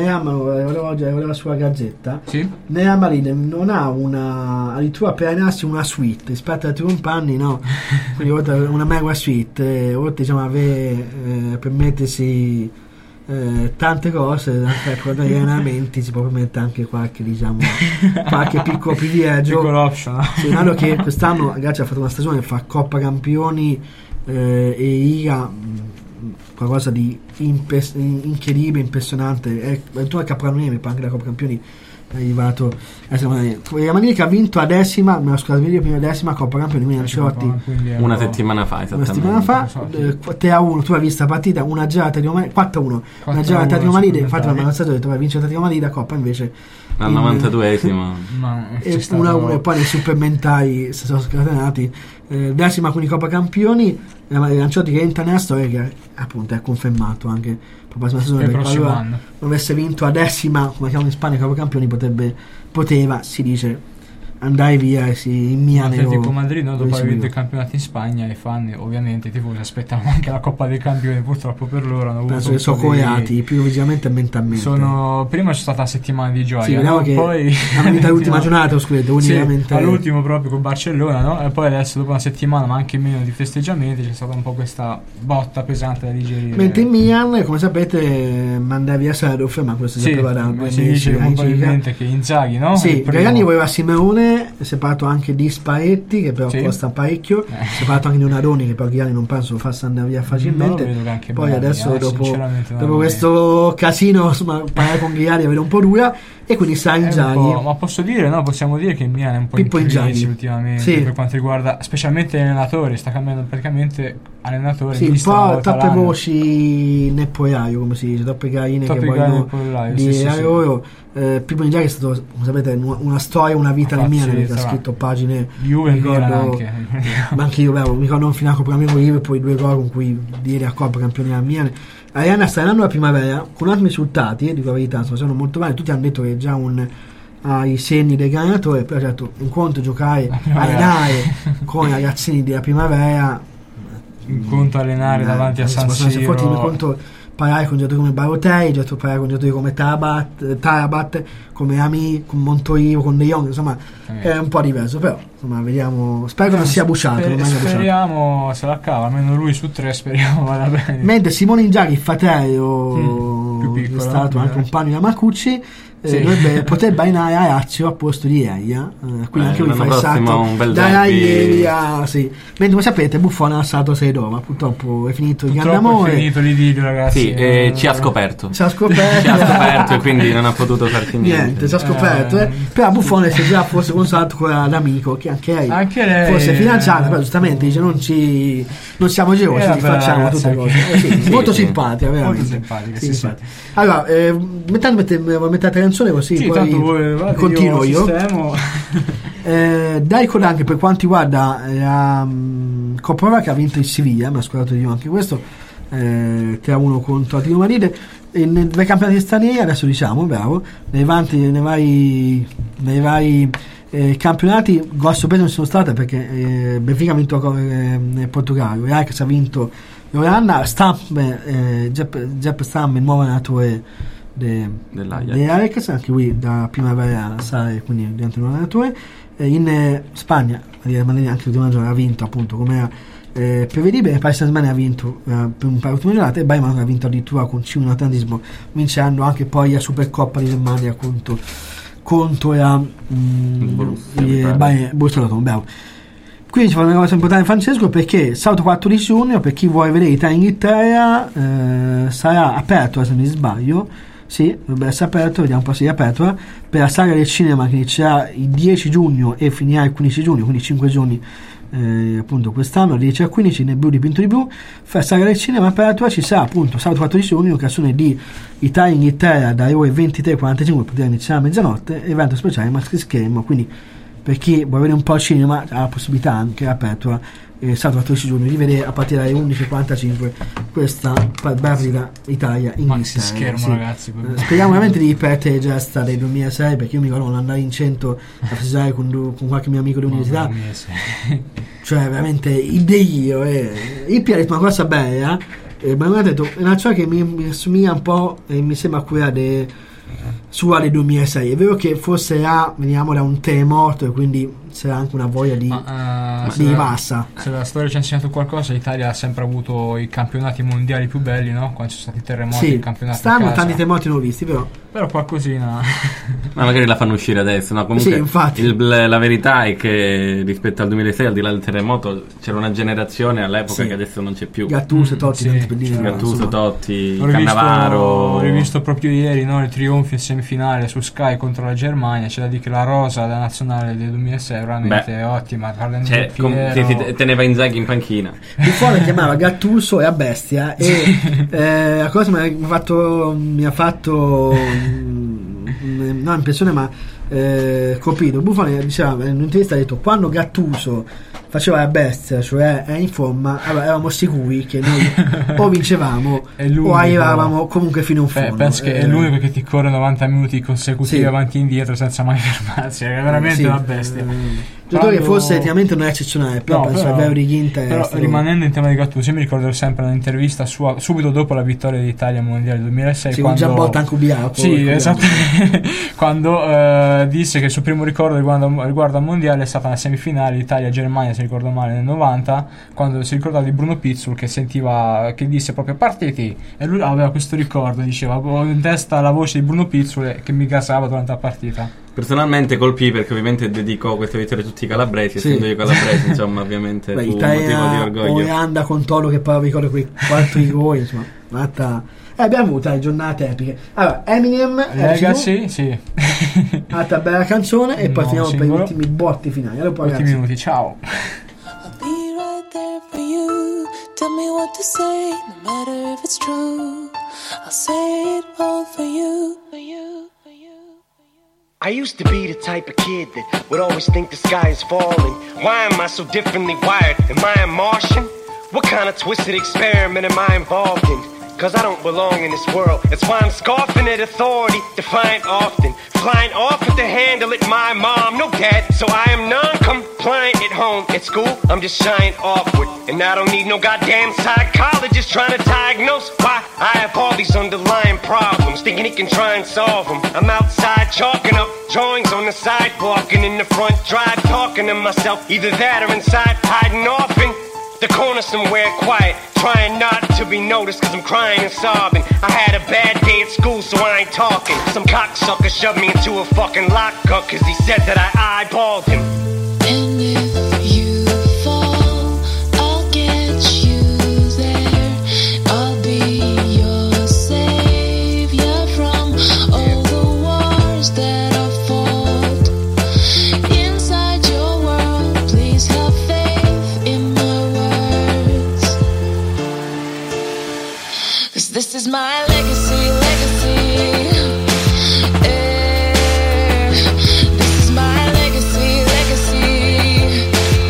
oggi la sua gazzetta, sì? Nea Marine non ha una addirittura per allenarsi una suite rispetto ad altri compagni, no? Quindi oltre a una mega suite eh, oltre diciamo avere eh, per mettersi Eh, tante cose, anche con gli allenamenti si può permettere anche qualche diciamo qualche piccolo privilegio, piccolo option. Segnalo che quest'anno ragazzi ha fatto una stagione, fa Coppa Campioni eh, e Liga, qualcosa di impes- incredibile, impressionante, è addirittura il capocannoniere anche la Coppa Campioni è arrivato la Manini che ha vinto a decima, me lo scusate meglio, prima decima Coppa Campioni, quindi Ancelotti una settimana fa esattamente una settimana fa eh, tre a uno tu hai visto la partita, una girata di Roma, quattro a uno una girata di Roma Lide, infatti mi hanno alzato e detto vai vincere la Roma Lide, Coppa invece al novantaduesimo. Ma c'è E stato- uno a uno, e poi nei supplementari si sono scatenati. Eh, decima con i Coppa Campioni, eh, Lanciotti che entra nella storia, che appunto è confermato anche per la prossima stagione, Per il perché prossimo allora anno. non avesse vinto a decima, come chiamano in Spagna, Coppa Campioni, potrebbe, poteva, si dice, andare via e si in Milan Atletico Madrid, no, dopo aver vinto il campionato in Spagna, i fan, ovviamente i tifosi, aspettavano anche la Coppa dei Campioni. Purtroppo per loro hanno avuto penso un che sono po' di- coreati più visivamente e mentalmente. Sono, prima c'è stata la settimana di gioia, Sì, vediamo no? che Poi hanno vinto l'ultima giornata, scusate, sì, unicamente all'ultimo proprio con Barcellona, no? E poi adesso dopo una settimana, ma anche meno di festeggiamenti, c'è stata un po' questa botta pesante da digerire. mentre in Milan, come sapete, manda via Seedorf, ma questo è già sì, preparato ma due si mesi dice ai Cica. probabilmente che Inzaghi, no? Sì, Il primo- Galliani voleva Simeone, separato anche di Spalletti, che però Sì. costa parecchio, Eh. separato anche di Onaroni, che però Galliani non penso lo faccia andare via facilmente. Non lo vedo anche Poi bene, adesso eh, dopo, sinceramente non dopo lo questo casino, insomma, parlare con Galliani avere un po' dura, e quindi sa È un Inzaghi. po'- ma posso dire, no? Possiamo dire che il Milan è un po' Pippo in crisi Inzaghi. ultimamente Sì. per quanto riguarda specialmente gli allenatori, sta cambiando praticamente allenatore. Sì, un mister una po' volta troppe l'anno. voci nel pollaio, come si dice, troppe galline Troppe che galline vogliono nel pollaio, di sì, sì, sì. loro. Eh, Pippo Inzaghi è stato, come sapete, nu- una storia, una vita nel Milan, Pazzesco, perché ha va. scritto pagine. Juve e mi Milan ricordo- anche. ma anche io avevo, mi ricordo un finale con Premier League, poi due gol con cui dire a Coppa campione del Milan. Arianna sta andando la primavera con ottimi risultati, eh, dico la verità, insomma, sono molto male. Tutti hanno detto che è già un ha i segni del allenatore, però certo un conto giocare, primavera. allenare con i ragazzini della primavera, Un conto allenare eh, davanti a si San possono essere forti, un Siro. conto parlare con giocatori come Balotelli, giocatori parlare con giocatori come Tarabat, Tarabat come Ami, con Montorio, con De Jong, insomma è un po' diverso, però insomma vediamo, spero che non sia buciato, Sper- non venga buciato. speriamo se la cava, almeno lui su tre, speriamo vada bene. Mentre Simone Inzaghi, il fratello, Mm, più piccolo, è stato eh. anche compagno da Macucci, eh, Sì. dovrebbe, potrebbe allenare a Lazio a posto di Elia, eh, quindi Eh, anche lui fa l'anno il prossimo salto un bel da derby. Elia, sì. Mentre come sapete Buffon ha saltato a Seedorf, ma purtroppo è finito il grande Purtroppo è amore, finito l'idilio, ragazzi. Sì, eh, ci ha scoperto. ci ha scoperto, Ci ha scoperto e quindi non ha potuto farci niente. niente, ci ha scoperto, eh. Eh. Però Buffon si è già forse consalto con l'amico, che anche lei, Anche lei forse è fidanzata, eh, però giustamente dice non ci non siamo gelosi, Era ci bella facciamo ragazza tutte cose. anche- Eh, sì, Sì, molto sì. simpatica, veramente. Molto simpatica, sì, sì. infatti. Allora, eh, mettete, mettete, mettete canzone così, Sì, poi tanto voi, guarda, continuo io. sistemo. Eh, da ricordare anche per quanto riguarda la um, Coppa che ha vinto il Siviglia, mi ha scordato io anche questo, eh, tre a uno contro Atletico Madrid, e nei due campionati stranieri, adesso diciamo, bravo, nei, vanti, nei vari, nei vari eh, campionati grosso peso non sono state, perché eh, Benfica ha vinto eh, nel Portogallo, Ajax ha vinto l'Olanda, Stamp, eh, Jepp, Jepp Stamp, il nuovo allenatore de, Dell'Ajax. de Ajax, anche lui da primavera sai, quindi diventa un allenatore. Eh, in eh, Spagna anche l'ultima giornata ha vinto, appunto, come era eh, prevedibile. Paris Saint-Germain ha vinto eh, per un paio di ultime giornate, e Bayern ha vinto addirittura con C uno atlantismo, vincendo anche poi la Supercoppa di Germania contro, contro la mm, Borussia, mi eh, pare. Bayern, Borussia Dortmund, bravo. Quindi ci fa una cosa importante, Francesco, perché sabato quattordici giugno, per chi vuole vedere Italia Inghilterra, eh, sarà aperto, se non mi sbaglio, sì, dovrebbe essere aperto, vediamo un po' se è aperto, eh, per la saga del cinema che inizierà il dieci giugno e finirà il quindici giugno, quindi cinque giorni eh, appunto quest'anno, dieci al quindici, nel blu dipinto di blu. Per la saga del cinema aperto ci sarà appunto sabato quattordici giugno, occasione di Italia Inghilterra dalle ore ventitré e quarantacinque, potrà iniziare a mezzanotte, evento speciale Max Schermo, quindi per chi vuole vedere un po' il cinema ha la possibilità anche aperto eh, sabato quattordici giugno di vedere a partire dalle undici e quarantacinque questa partita Italia in Maxi Inghilterra, schermo, sì. ragazzi. Eh, speriamo veramente di ripetere la gesta del duemilasei, perché io mi ricordo andare in centro a festeggiare con, du- con qualche mio amico dell'università, Mamma mia, sì. cioè veramente il delirio. eh. Il Pia ha detto una cosa bella, eh, ma mi ha detto è una cosa che mi, mi assomiglia un po' e mi sembra quella de, sua del duemilasei. È vero che forse là veniamo da un terremoto e quindi c'era anche una voglia di, Ma, eh, se di la- massa. Se la storia ci ha insegnato qualcosa, l'Italia ha sempre avuto i campionati mondiali più belli, no? Quando ci sono stati i terremoti, Sì, il campionato a stanno casa. tanti terremoti non ho visti, però Però qualcosina. Ma magari la fanno uscire adesso, no? Comunque Sì, infatti. il- la verità è che rispetto al duemilasei, al di là del terremoto, c'era una generazione all'epoca Sì. che adesso non c'è più. Gattuso, Totti, sì. tanti per dire, Gattuso, insomma. Totti, Ho rivisto, Cannavaro. ho rivisto proprio ieri, no? Il trionfo in semifinale su Sky contro la Germania. C'è da dire che la rosa da nazionale del duemilasei è veramente Beh. ottima. Parla Cioè, di com- Piero. si, si teneva Inzaghi in panchina. Buffon chiamava Gattuso e a bestia, e eh, la cosa mi ha fatto mi ha fatto mm, impressione, no impressione ma eh, colpito. Buffon diceva in un'intervista, ha detto quando Gattuso faceva la bestia, cioè è in forma, allora eravamo sicuri che noi o vincevamo o arrivavamo comunque fino a un fondo. Eh, penso che eh, è l'unico che ti corre novanta minuti consecutivi sì. avanti e indietro senza mai fermarsi, è veramente sì, una bestia. Eh, giocatore che forse ultimamente non è eccezionale, però no, penso però, al vero di Ginter. però stato... rimanendo in tema di Gattuso, io mi ricordo sempre un'intervista sua subito dopo la vittoria d'Italia mondiale duemilasei, sì, quando già botta anche ubriaco, sì, esatto. Quando eh, disse che il suo primo ricordo riguardo, riguardo al mondiale è stata una semifinale Italia-Germania, se ricordo male, nel novanta, quando si ricordava di Bruno Pizzul che sentiva, che disse proprio partiti, e lui aveva questo ricordo, diceva, avevo in testa la voce di Bruno Pizzul che mi gasava durante la partita. Personalmente colpì perché ovviamente dedico questa vittoria a tutti i calabresi, sì. essendo io calabresi, insomma, ovviamente Beh, fu un Italia, motivo di orgoglio. Olanda con Tolo che poi ricordo quei quattro rigori, insomma, matta. Eh, abbiamo avuto delle giornate epiche. Allora, Eminem, Legacy, sì. altra bella canzone e poi No, finiamo singolo. per gli ultimi botti finali. Allora, poi, Ultimi minuti, ciao. I'll be right there for you. Tell me what to say, no matter if it's true. I'll say it all for you, for you, for you, for you. I used to be the type of kid that would always think the sky is falling. Why am I so differently wired? Am I a Martian? What kind of twisted experiment am I involved in? Cause I don't belong in this world. That's why I'm scoffing at authority, defiant often. Flying off at the handle at my mom, no dad. So I am non-compliant at home. At school, I'm just shying awkward. And I don't need no goddamn psychologist trying to diagnose why I have all these underlying problems, thinking he can try and solve them. I'm outside chalking up drawings on the sidewalk and in the front drive talking to myself. Either that or inside hiding off in the corner somewhere quiet, trying not to be noticed cause I'm crying and sobbing. I had a bad day at school so I ain't talking. Some cocksucker shoved me into a fucking lockup cause he said that I eyeballed him. And if you fall, I'll get you there. I'll be your savior from all the wars that I've fought. Inside your world, please have faith in my words. Cause this is my legacy, legacy. Eh, this is my legacy, legacy.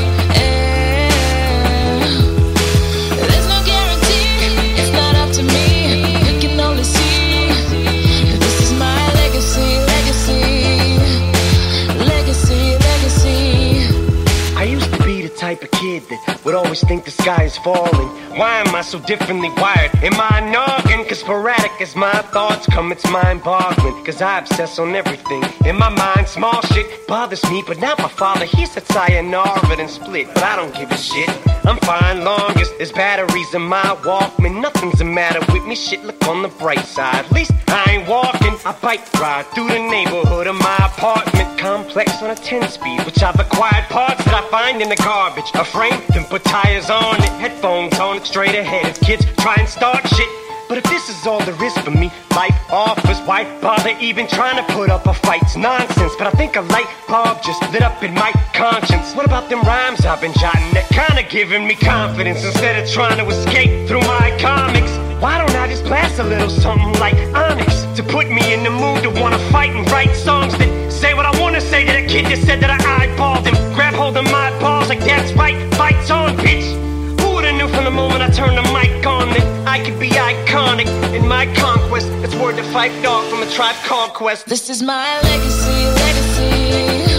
Eh, there's no guarantee, it's not up to me. You can only see. This is my legacy, legacy. Legacy, legacy. I used to be the type of kid that would always think the sky is falling. Why am I so differently wired? Am I noggin? Cause sporadic as my thoughts come, it's mind-boggling. Cause I obsess on everything. In my mind, small shit bothers me, but not my father. He said sayonara and split, but I don't give a shit. I'm fine, long as there's batteries in my Walkman. Nothing's the matter with me, shit, look on the bright side. At least I ain't walking, I bike ride through the neighborhood of my apartment complex on a ten-speed, which I've acquired parts that I find in the garbage. A frame, then put tires on it, headphones on it, straight ahead as kids try and start shit. But if this is all there is for me, life offers, why bother even trying to put up a fight? It's nonsense, but I think a light bulb just lit up in my conscience. What about them rhymes I've been jotting that kinda giving me confidence instead of trying to escape through my comics? Why don't I just blast a little something like Onyx to put me in the mood to wanna fight and write songs that say what I wanna say to that kid that said that I eyeballed him? Grab hold of my balls like that's right, fights on, bitch. Who would've knew from the moment I turned the mic on that I could be iconic in my conquest? It's word to Fight Dog from a Tribe Called Quest. This is my legacy, legacy.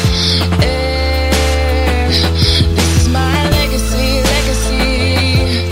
Eh, this is my legacy, legacy.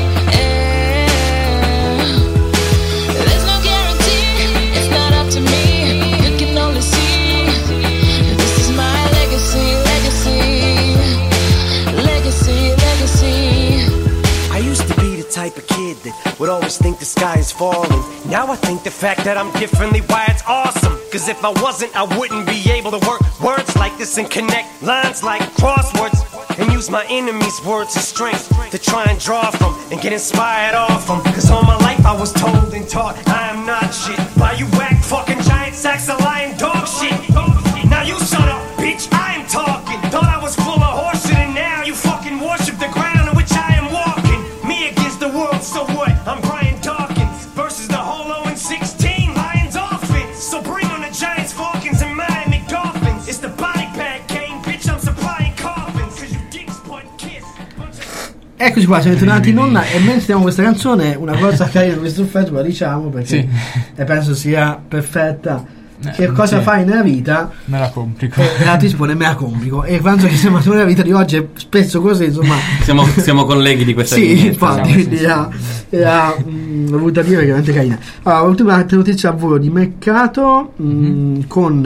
Eh, there's no guarantee, it's not up to me. You can only see. This is my legacy, legacy. Legacy, legacy. I used to be the type of kid that would always think the sky is falling. Now I think the fact that I'm differently wired's awesome. Cause if I wasn't, I wouldn't be able to work words like this and connect lines like crosswords. And use my enemies' words as strength to try and draw from and get inspired off them. Cause all my life I was told and taught I am not shit. Why you whack fucking giant sacks of lying dog shit? Now you shut up, bitch, I am talking. Thought I was full of horseshit and now you fucking worship the ground on which I am walking. Me against the world, so what? I'm Brian Dawkins versus the Holo and sixteen Lions offense. So bring on the Giants Eccoci qua, siamo tornati in onda e mentre stiamo questa canzone, una cosa carina di sul Facebook la diciamo perché Sì. e penso sia perfetta. Eh, Che cosa sì. fai nella vita? Me la complico. E la ti espone me la complico. E penso che siamo nella vita di oggi è spesso così, insomma. Siamo, siamo colleghi di questa Sì, vignetta. infatti, sì, quindi sì, era, era mm, l'ho voluta dire, veramente carina. Allora, ultima notizia a volo di mercato mm, Mm-hmm. con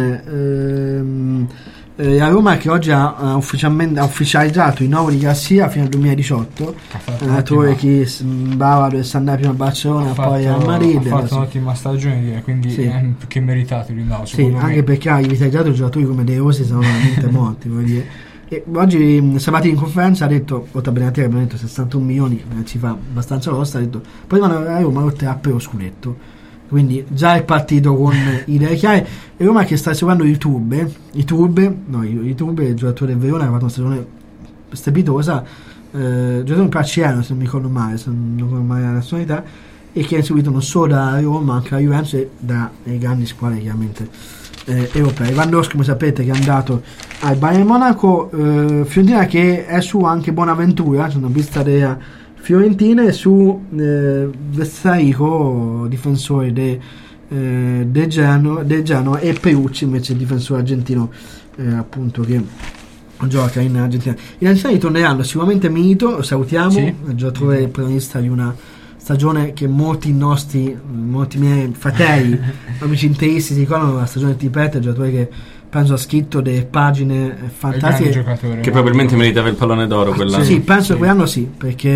ehm, eh, la Roma che oggi ha, ha ufficialmente ha ufficializzato il nuovo di Garcia fino al duemiladiciotto, Ha fatto allenatore un'ottima- che sbava dove sta andando prima a Barcellona ha poi fatto- a Madrid. ha fatto adesso- un'ottima stagione, direi, quindi Sì. è più che meritato il rinnovo, Sì, secondo anche me. perché ha rivitalizzato giocatori come De Rossi sono veramente morti, voglio dire. E oggi mh, Sabatini in conferenza ha detto, oltre a Benatia che abbiamo detto sessantuno milioni, eh, ci fa abbastanza rossa, ha detto poi vanno a Roma lotterà per lo scudetto. Quindi già è partito con idee chiare. E Roma che sta seguendo YouTube, YouTube, no, YouTube è il giocatore del Verona che ha fatto una stagione strepitosa, eh, giocatore paciano se non mi ricordo male, se non ricordo male la nazionalità, e che ha seguito non solo da Roma ma anche da Juventus e da eh, grandi squadre chiaramente eh, europee. Lewandowski, come sapete, che è andato al Bayern Monaco, eh, Fiorentina che è su anche Bonaventura, c'è una vista della Fiorentina, e su eh, Vestaico, difensore de, eh, de, Geno, de Genoa, e Peucci invece difensore argentino eh, appunto che gioca in Argentina. In Argentina torneranno sicuramente Milito, lo salutiamo, Sì. il giocatore protagonista di una stagione che molti nostri, molti miei fratelli amici interisti si ricordano, la stagione di Tipete, il giocatore che penso ha scritto delle pagine È un grande fantastiche. giocatore, Che guarda. probabilmente meritava il pallone d'oro quella. Sì, penso Sì. che quell'anno sì, perché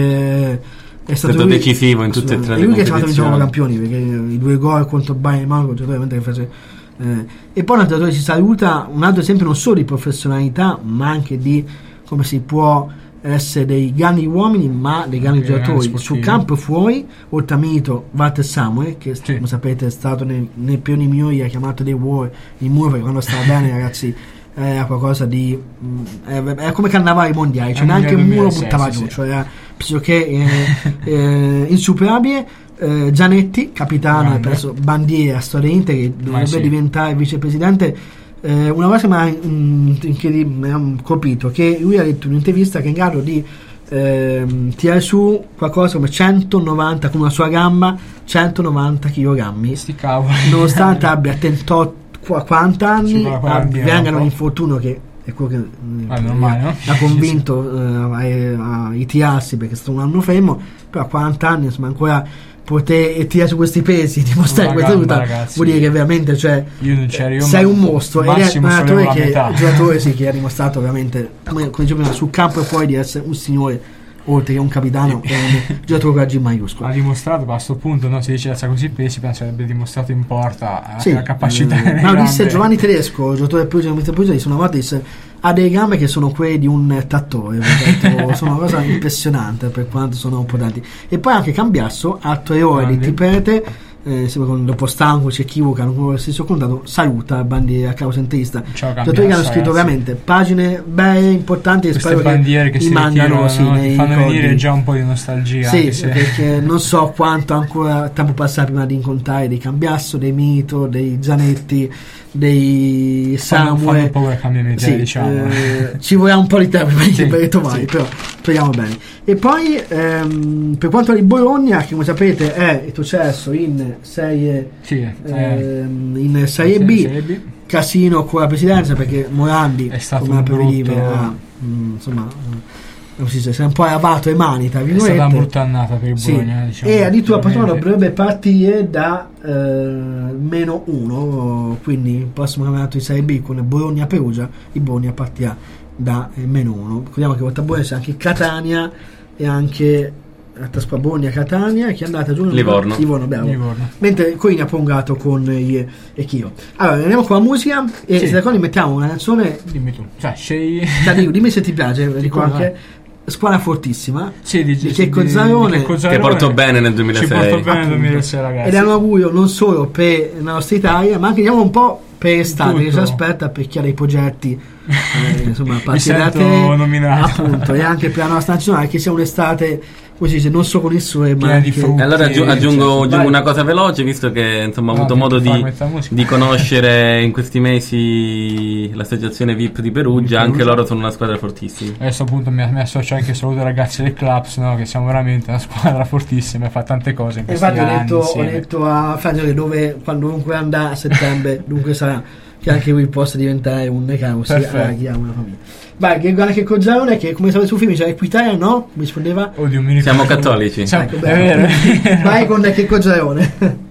è stato, stato lui- decisivo in tutte e tre è le lui che ci ha fatto vincere competizioni. come campioni, perché i due gol contro Bayern Monaco, giocatore veramente che fece eh. E poi un altro giocatore ci saluta, un altro esempio non solo di professionalità ma anche di come si può essere dei grandi uomini ma dei grandi Anche giocatori grandi sul sportivi. campo e fuori, oltre a Mito, Walter Samuel che Sì. come sapete è stato nei, nei pioni migliori, ha chiamato dei War il muro, perché quando stava bene ragazzi era qualcosa di mh, è, è come carnavali mondiali, cioè È neanche un muro duemilasei, buttava sì, giù, sì. cioè era pressoché eh, eh, insuperabile. eh, Gianetti, capitano, Grande. e penso bandiera storia Inter, che dovrebbe sì. diventare vicepresidente. Eh, una cosa mi ha mm, incredib- mi ha colpito, che lui ha detto in un'intervista che è in grado di ehm, tirare su qualcosa come centonovanta con una sua gamba, centonovanta chilogrammi, Sti cavoli. nonostante abbia trentotto qua- quaranta Sì, anni, quella quarantina, vengano un po'. l'infortunio che è quello che mm, Ah, normale, no? l'ha convinto eh, a, a ritirarsi perché è stato un anno fermo, però a quaranta anni insomma ancora poter tirare su questi pesi, dimostrare Una questa gamba, tenuta, ragazzi. vuol dire che veramente, cioè, Io non c'ero, io sei ma- un mostro ed è un massimo giocatore sollevo la che, metà. un giocatore sì, che ha dimostrato veramente, come come dicevo prima, sul campo e fuori di essere un signore, oltre che un capitano, è un giocatore con la G maiuscola. Ha dimostrato, ma a sto punto non si dice alza così pesi, penso avrebbe dimostrato in porta Sì, la capacità eh, di no, grande- disse Giovanni Tedesco, il giocatore del Perugia, mister Perugia, disse una volta, disse ha delle gambe che sono quelle di un trattore, ho detto, sono una cosa impressionante per quanto sono potenti. E poi anche Cambiasso, altro eroe di Grande. Tipete, eh, sempre con dopo stanco ci equivocano con lo stesso contato, saluta bandiera causa interista, Ciao, giocatori che hanno Cambiasso, scritto ragazzi. veramente pagine belle, importanti, e Queste spero bandiere che, che si li mandano ritirano, sì, no? nei Ti fanno ricordi. venire già un po' di nostalgia, Sì, anche se- perché non so quanto ancora tempo passerà prima di incontrare dei Cambiasso, dei Mito, dei Zanetti, dei Fanno- Samuel. fanno paura i cambiamenti, Sì, diciamo. eh, ci vorrà un po' di tempo prima di Sì, per ritrovare, sì. però speriamo bene. E poi ehm, per quanto riguarda il Bologna, che come sapete è retrocesso in Serie Sì, eh, ehm, in Serie sì, B, Serie B. casino con la presidenza perché Morandi, È stato come un la prevedibile, brutto- ha, mm, insomma, mm, come si dice, si è un po' lavato le mani, tra È stata una virgolette. brutta annata per il Sì. Bologna, diciamo, E addirittura Patrono veramente. dovrebbe partire da eh, meno uno, quindi il prossimo campionato di Serie B con il Bologna-Perugia, il Bologna partirà da eh, meno uno. Ricordiamo che oltre a Bologna c'è anche Catania e anche la Traspa Bologna-Catania, che è andata giù Livorno. Livorno, bravo. Livorno. Mentre Coini ha pongato con gli Echio. Allora andiamo con la musica e Sì. se d'accordo mettiamo una canzone Dimmi tu, cioè scegli. da Dio, dimmi se ti piace, dico cosa? anche Squadra fortissima Sì, di, di Checco Zalone, Che portò bene nel duemilasei. Ci portò bene nel Appunto. duemilasei, ragazzi. ed è un augurio non solo per la nostra Italia ma anche diciamo un po' per l'estate che Tutto. ci aspetta, per chi ha dei progetti eh, insomma a Mi partire da sento te nominato. appunto, e anche per la nostra nazionale, che sia un'estate come si dice, non solo con il sole, ma Piena di anche frutti. Allora aggiu- aggiungo, aggiungo Vai. una cosa veloce, visto che insomma ho No, avuto ti- modo ti fai di, mettere la musica. di conoscere in questi mesi l'associazione V I P di Perugia, Di anche Perugia. loro sono una squadra fortissima. Adesso appunto mi, mi associo anche saluto ai ragazzi del Clubs, no? Che siamo veramente una squadra fortissima e fa tante cose in E questi infatti ho anni detto, ho insieme. detto a Franzo che dove, quando dunque andrà a settembre, dunque sarà che anche lui possa diventare un mecano, sì, Perfetto. allora, chi ha una famiglia. Vai, che guarda che Cozzarone, che come sapete sul film c'è Equitalia, no? Mi rispondeva. Oddio, mi ricordo. Siamo cattolici. Siamo- Ecco, è bravo. vero, è vero. Vai con che Cozzarone.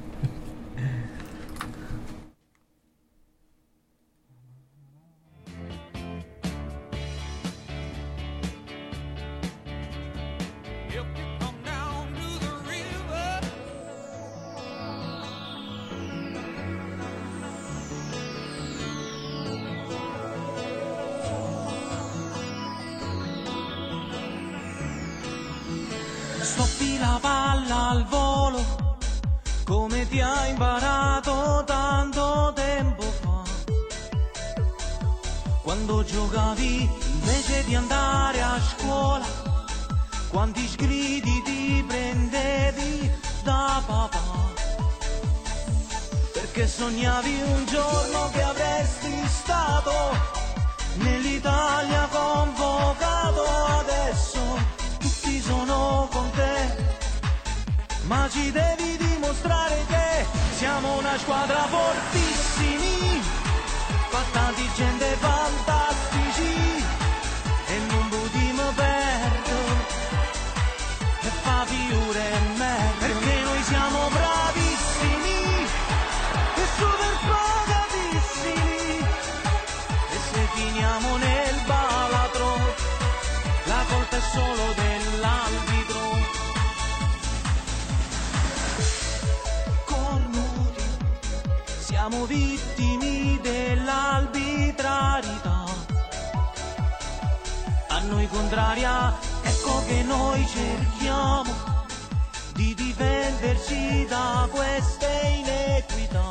Stoppi la palla al volo, come ti ha imparato tanto tempo fa. Quando giocavi invece di andare a scuola, quanti sgridi ti prendevi da papà. Perché sognavi un giorno che avresti stato nell'Italia convocato. Adesso tutti sono con te, ma ci devi dimostrare che siamo una squadra fortissimi, fatta di gente fantastici, e non potremo perdere e fa figure e merda, perché noi siamo bravissimi e super pagatissimi, e se finiamo nel balatro la colpa è solo dell'arbitro. Cornuti, siamo vittime dell'arbitrarietà. A noi contraria, ecco che noi cerchiamo di difenderci da queste inequità.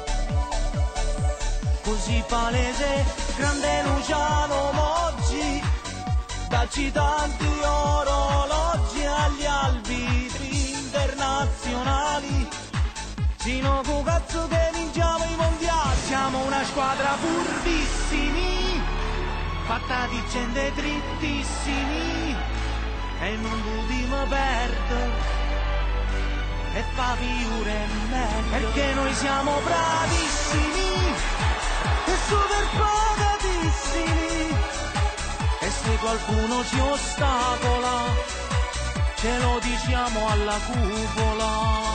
Così palese, grande Luciano Moggi, dacci tanti orologi agli arbitri internazionali, sino con cazzo che vinciamo i mondiali. Siamo una squadra furbissimi, fatta di gente drittissimi, e non potremo perdere e fa figure e merda, perché noi siamo bravissimi e super pagatissimi, e se qualcuno ci ostacola ce lo diciamo alla cupola.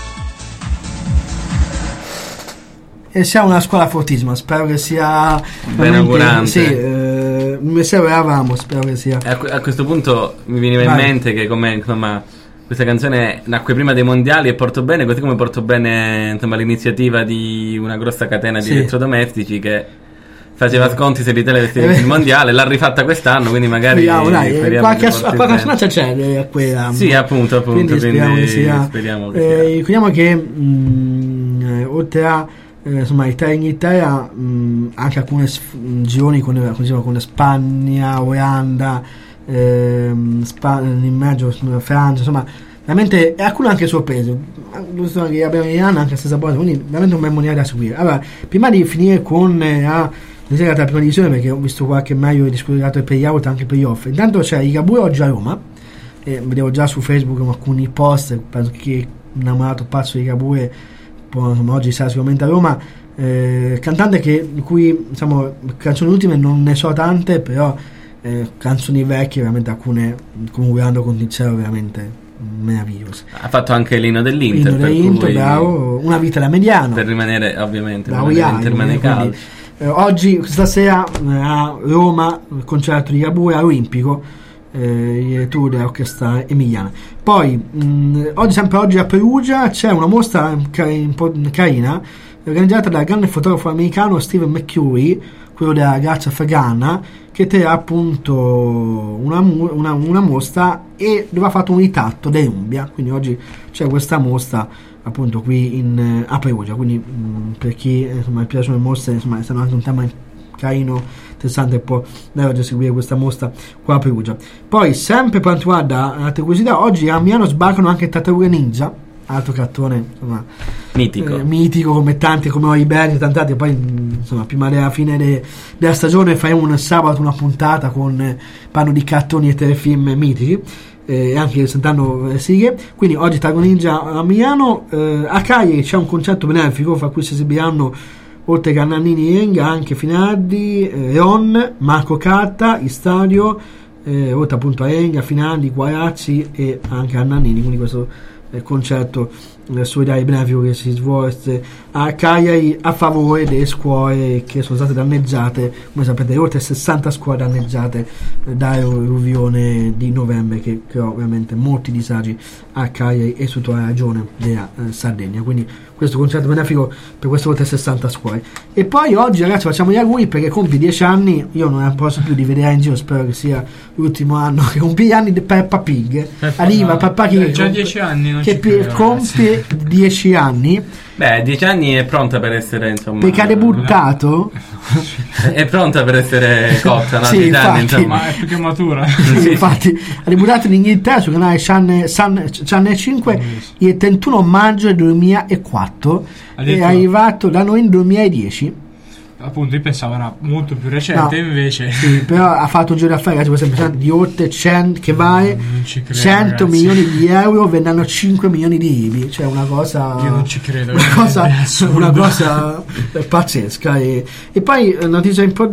E siamo una scuola fortissima, spero che sia Benaugurante. Sì, eh, mi eravamo, spero che sia. E a, que- a questo punto mi veniva in Vai. mente che come insomma questa canzone nacque prima dei mondiali e portò bene, così come portò bene insomma l'iniziativa di una grossa catena di Sì. elettrodomestici che faceva sconti se l'Italia avesse vinto il mondiale, l'ha rifatta quest'anno, quindi magari Speriamo, dai, eh, speriamo qualche, che ass- porti qualche bene. assonanza c'è eh, a quella. Sì, appunto, appunto, quindi speriamo quindi che sia. speriamo che eh, sia. ricordiamo che mh, eh, oltre a eh, insomma Italia e Inghilterra, mh, anche alcune sf- mh, gironi con, come si chiama, con Spagna, Olanda, ehm, Spa- immagino, Francia, insomma veramente, e alcune anche sorprese, giusto che abbiamo in Iran anche la stessa cosa, quindi veramente un bel mondiale da seguire. Allora, prima di finire con eh, la la prima divisione, perché ho visto qualche meglio discordato per gli out anche per gli off, intanto c'è Ligabue oggi a Roma, e vedevo già su Facebook alcuni post, penso che innamorato pazzo di Ligabue può, insomma, oggi sarà sicuramente a Roma, eh, cantante che, di cui diciamo canzoni ultime non ne so tante, però eh, canzoni vecchie veramente, alcune come Guardando con il cielo veramente meravigliose. Ha fatto anche l'inno dell'Inter, Inno per dell'Inter, cui- bravo, Una vita da mediano, per rimanere ovviamente bravo per rimanere Iaio, in termine quindi, caldo. eh, oggi, stasera eh, a Roma, il concerto di Ligabue Olimpico, eh, il tour dell'orchestra emiliana. Poi mh, oggi, sempre oggi a Perugia, c'è una mostra car- un po' carina organizzata dal grande fotografo americano Stephen McCurry, quello della ragazza afghana, che terrà appunto una, mu- una, una mostra e dove ha fatto un ritratto dell'Umbria, quindi oggi c'è questa mostra appunto qui in, a Perugia, quindi mh, per chi insomma piacciono le mostre, insomma è stato anche un tema carino sessanta e può andare oggi a seguire questa mostra qua a Perugia. Poi sempre per quanto riguarda altre curiosità, oggi a Milano sbarcano anche Tartarughe Ninja, altro cartone insomma mitico, eh, mitico come tanti, come Oliberti, tanti altri. Poi insomma prima della fine de, della stagione faremo un sabato una puntata con eh, parlo di cartoni e telefilm mitici, eh, anche presentando eh, sighe. Quindi oggi Tartarughe Ninja a Milano. eh, a Cagliari c'è un concerto benefico fra cui si esibiranno oltre che Nannini e Enga anche Finardi, eh, Ron, Marco Carta, Istadio, eh, oltre appunto a Enga, Finardi, Guarazzi e anche a Nannini, quindi questo eh, concerto eh, solidale benefico che si svolse a Cagliari a favore delle scuole che sono state danneggiate, come sapete oltre sessanta scuole danneggiate eh, dall'alluvione di novembre che creò ovviamente molti disagi a Cagliari e su tutta la regione della eh, Sardegna. Quindi questo concerto benefico per queste oltre sessanta scuole. E poi oggi ragazzi facciamo gli auguri perché compie dieci anni, io non ne posso più di vedere in giro, spero che sia l'ultimo anno che compie gli anni di Peppa Pig. Peppa, arriva no, Peppa Pig eh, già dieci anni non che ci pi- credo, compie dieci anni. Beh, dieci anni è pronta per essere, insomma, perché ha debuttato è pronta per essere cotta, no? Sì, dieci anni, infatti. insomma. ma è più che matura. sì, infatti ha debuttato in Inghilterra sul canale Channel, Channel, Channel cinque il trentuno maggio del duemilaquattro e è Addirittura. arrivato da noi nel duemiladieci. Appunto io pensavo era molto più recente, No. invece Sì, però ha fatto un giro d'affari ragazzi, per esempio, di oltre cento che vale non ci credo, cento ragazzi. milioni di euro, vendono cinque milioni di I B I, cioè una cosa io non ci credo, una cosa, è assurdo. una cosa pazzesca. E, e poi eh, notizia impo-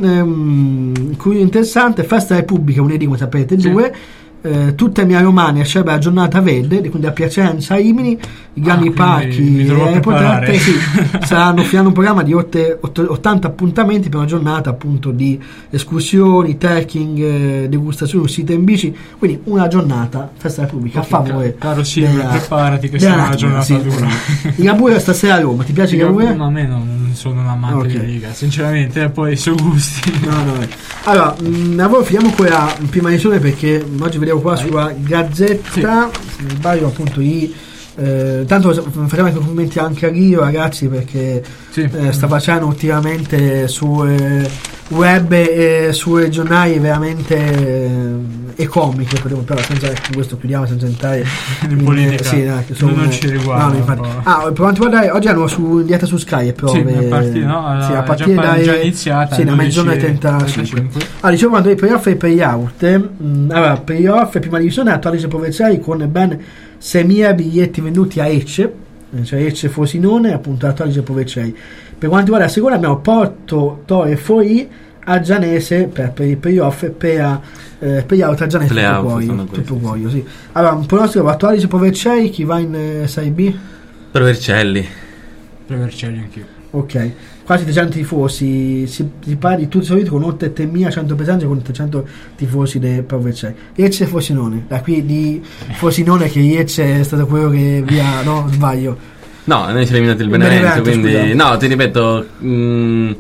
ehm, cui interessante, Festa Repubblica lunedì come sapete Sì. due eh, tutta Emilia Romagna celebra la giornata verde, quindi a Piacenza, a Rimini, i grandi quindi parchi mi devo e preparare. sì, saranno offriranno un programma di otte- otto- ottanta appuntamenti per una giornata appunto di escursioni, trekking, eh, degustazioni, uscite in bici, quindi una giornata Festa Repubblica a favore caro Silvio, preparati che sarà della una giornata sì. dura. Il Ligabue stasera a Roma, ti piace il Ligabue? Ma a me non sono un amante Ok. di Liga, sinceramente, poi su gusti. No, no, no. Allora, mh, lavoro, finiamo con la prima edizione perché oggi vedevo qua sulla Gazzetta, se non sbaglio appunto i eh, tanto facciamo i complimenti anche a Ghio ragazzi perché Sì. eh, sta facendo ultimamente su eh, web e sui giornali veramente eh, e comiche, però senza, con questo chiudiamo senza entrare In politica. sì, dai, che sono- Non ci riguarda, no, no, infatti. un po'. Ah, per quanto riguarda oggi hanno su in diretta su Sky e prove Sì, a partire, no? sì, a Già partire pa- dai già iniziata, sì, da alle mezz'ora e dodici e trentacinque. trentacinque. Ah, dicevo quando i playoff e playout. mh, Allora, playoff, prima divisione, attuali Provezzai con ben seimila biglietti venduti a Ecce, eh, cioè Ecce Frosinone, appunto attuali Provezzai. Per quanto riguarda la seconda abbiamo Porto, Torre e Foi a Gianese per, per i playoff e per eh, playout a Gianese Playout tutto cuoio, sono tutto questi, cuoio, sì. Allora, un pronostico attuali Provezzai, chi va in eh, Serie B? Provercelli. Per Vercelli anch'io. Ok, quasi trecento tifosi, si, si parla di tutto solito con oltre tremilacento presenze con trecento tifosi del Provezzai. Ecce e Frosinone, da qui di Frosinone che Ecce è stato quello che via, no, sbaglio. No, noi ci eliminato il Il Benevento, Benevento, quindi scusa. no, ti ripeto, mh,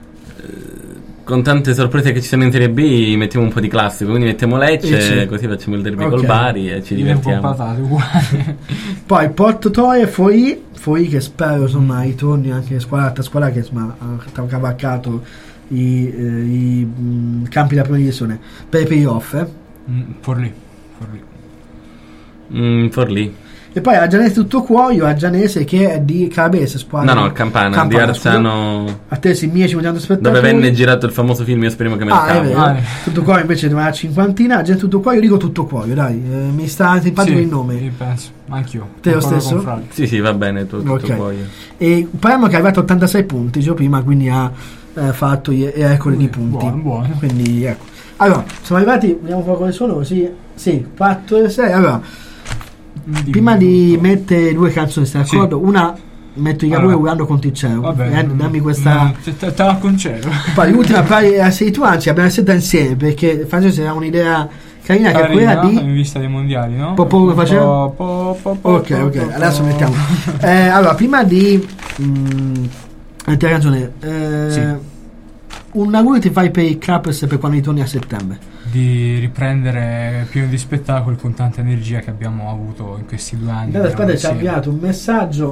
con tante sorprese che ci sono in Serie B mettiamo un po' di classico, quindi mettiamo Lecce, Lecce. così facciamo il derby Ok. col Bari e ci Io un po' divertiamo. patate uguali. Poi Porto Torre, Foi, Foi che spero insomma ritorni anche squadra altra squadra che insomma ha cavalcato i, eh, i mh, campi da prima divisione per i playoff, eh. Mm, Forlì. Forlì. Mm, Forlì. E poi a Gianese tutto cuoio, a Gianese che è di Calabrese, squadra No, no, il Campana, di Arzano, a te si millecinquecento spettatori dove venne girato il famoso film Io speriamo che me ah, la è cavo. vero. Ah, eh. Tutto cuoio invece deve una cinquantina, gente tutto cuoio, io dico tutto cuoio, dai, eh, mi sta antipatico il nome. Io penso, anch'io. Te lo Concordo stesso? con Frank. Sì, sì, va bene, tu, tutto Ok. poi. E Palermo che è arrivato a ottantasei punti, già prima, quindi ha eh, fatto i i record di punti. Buono, buono. Quindi ecco. Allora, siamo arrivati, vediamo un po' come sono così. Sì, quattro e sei. Allora, Dimmi, prima di tutto. mettere due canzoni, sei Sì. d'accordo? Una metto i capelli Allora. urlando contro il cielo. Vabbè, Eh, mm, dammi questa. mm, te, te- te la concedo. Poi l'ultima pari la sei tu, anzi abbiamo scelta insieme perché Francesco era un'idea carina che è Carina, quella di in vista dei mondiali, no? Po- po- come faceva? Po- po- po- po- ok po- ok po- adesso po- mettiamo eh, allora prima di mh, mettere la canzone eh, Sì. un augurio ti fai per i Capers per quando ritorni a settembre. Di riprendere pieno di spettacoli con tanta energia che abbiamo avuto in questi due anni. Intanto aspetta, ci ha insieme. inviato un messaggio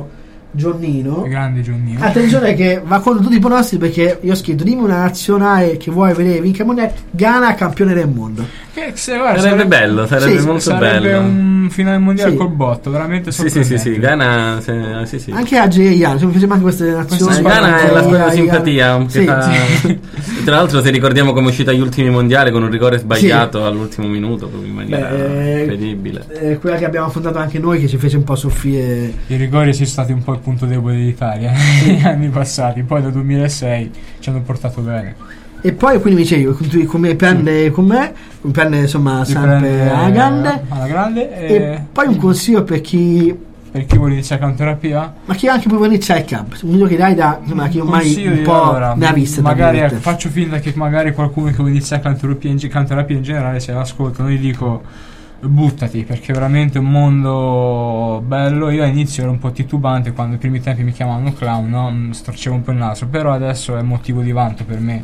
Gionnino, grande Gionnino, attenzione che va contro tutti i pronostici, perché io ho scritto dimmi una nazionale che vuoi vedere vinca il mondiale. Ghana campione del mondo. Che se, guarda, sarebbe, sarebbe bello, sarebbe sì, molto sarebbe bello. un finale mondiale Sì. col botto, veramente Sì, sì, sì, sì, sorprendente. Ghana, se, sì, sì. Anche algeriano, se mi piace anche queste nazioni. Eh, Ghana è la squadra simpatia che Sì, fa- sì. Tra l'altro, se ricordiamo come è uscita agli ultimi mondiali con un rigore sbagliato all'ultimo minuto, proprio in maniera Beh, eh, incredibile. eh, quella che abbiamo affrontato anche noi, che ci fece un po' soffrire. I rigori sono stati un po' il punto debole dell'Italia negli anni passati, poi dal duemilasei ci hanno portato bene. E poi quindi mi dicevi come, come prende con me, come prende insomma Si sempre prende alla grande. alla grande E e poi un consiglio per chi, per chi vuole iniziare cantoterapia, ma chi anche può iniziare il camp, un video che dai da insomma, chi ormai consiglio un di- po' allora, ne ha viste. magari tra ecco, virgolette. faccio finta che magari qualcuno che vuole iniziare cantoterapia in, ge- cantoterapia in generale, se l'ascolta, non gli dico buttati, perché è veramente un mondo bello. Io all'inizio ero un po' titubante, quando i primi tempi mi chiamavano clown, no? Mm, storcevo un po' il naso, però adesso è motivo di vanto per me.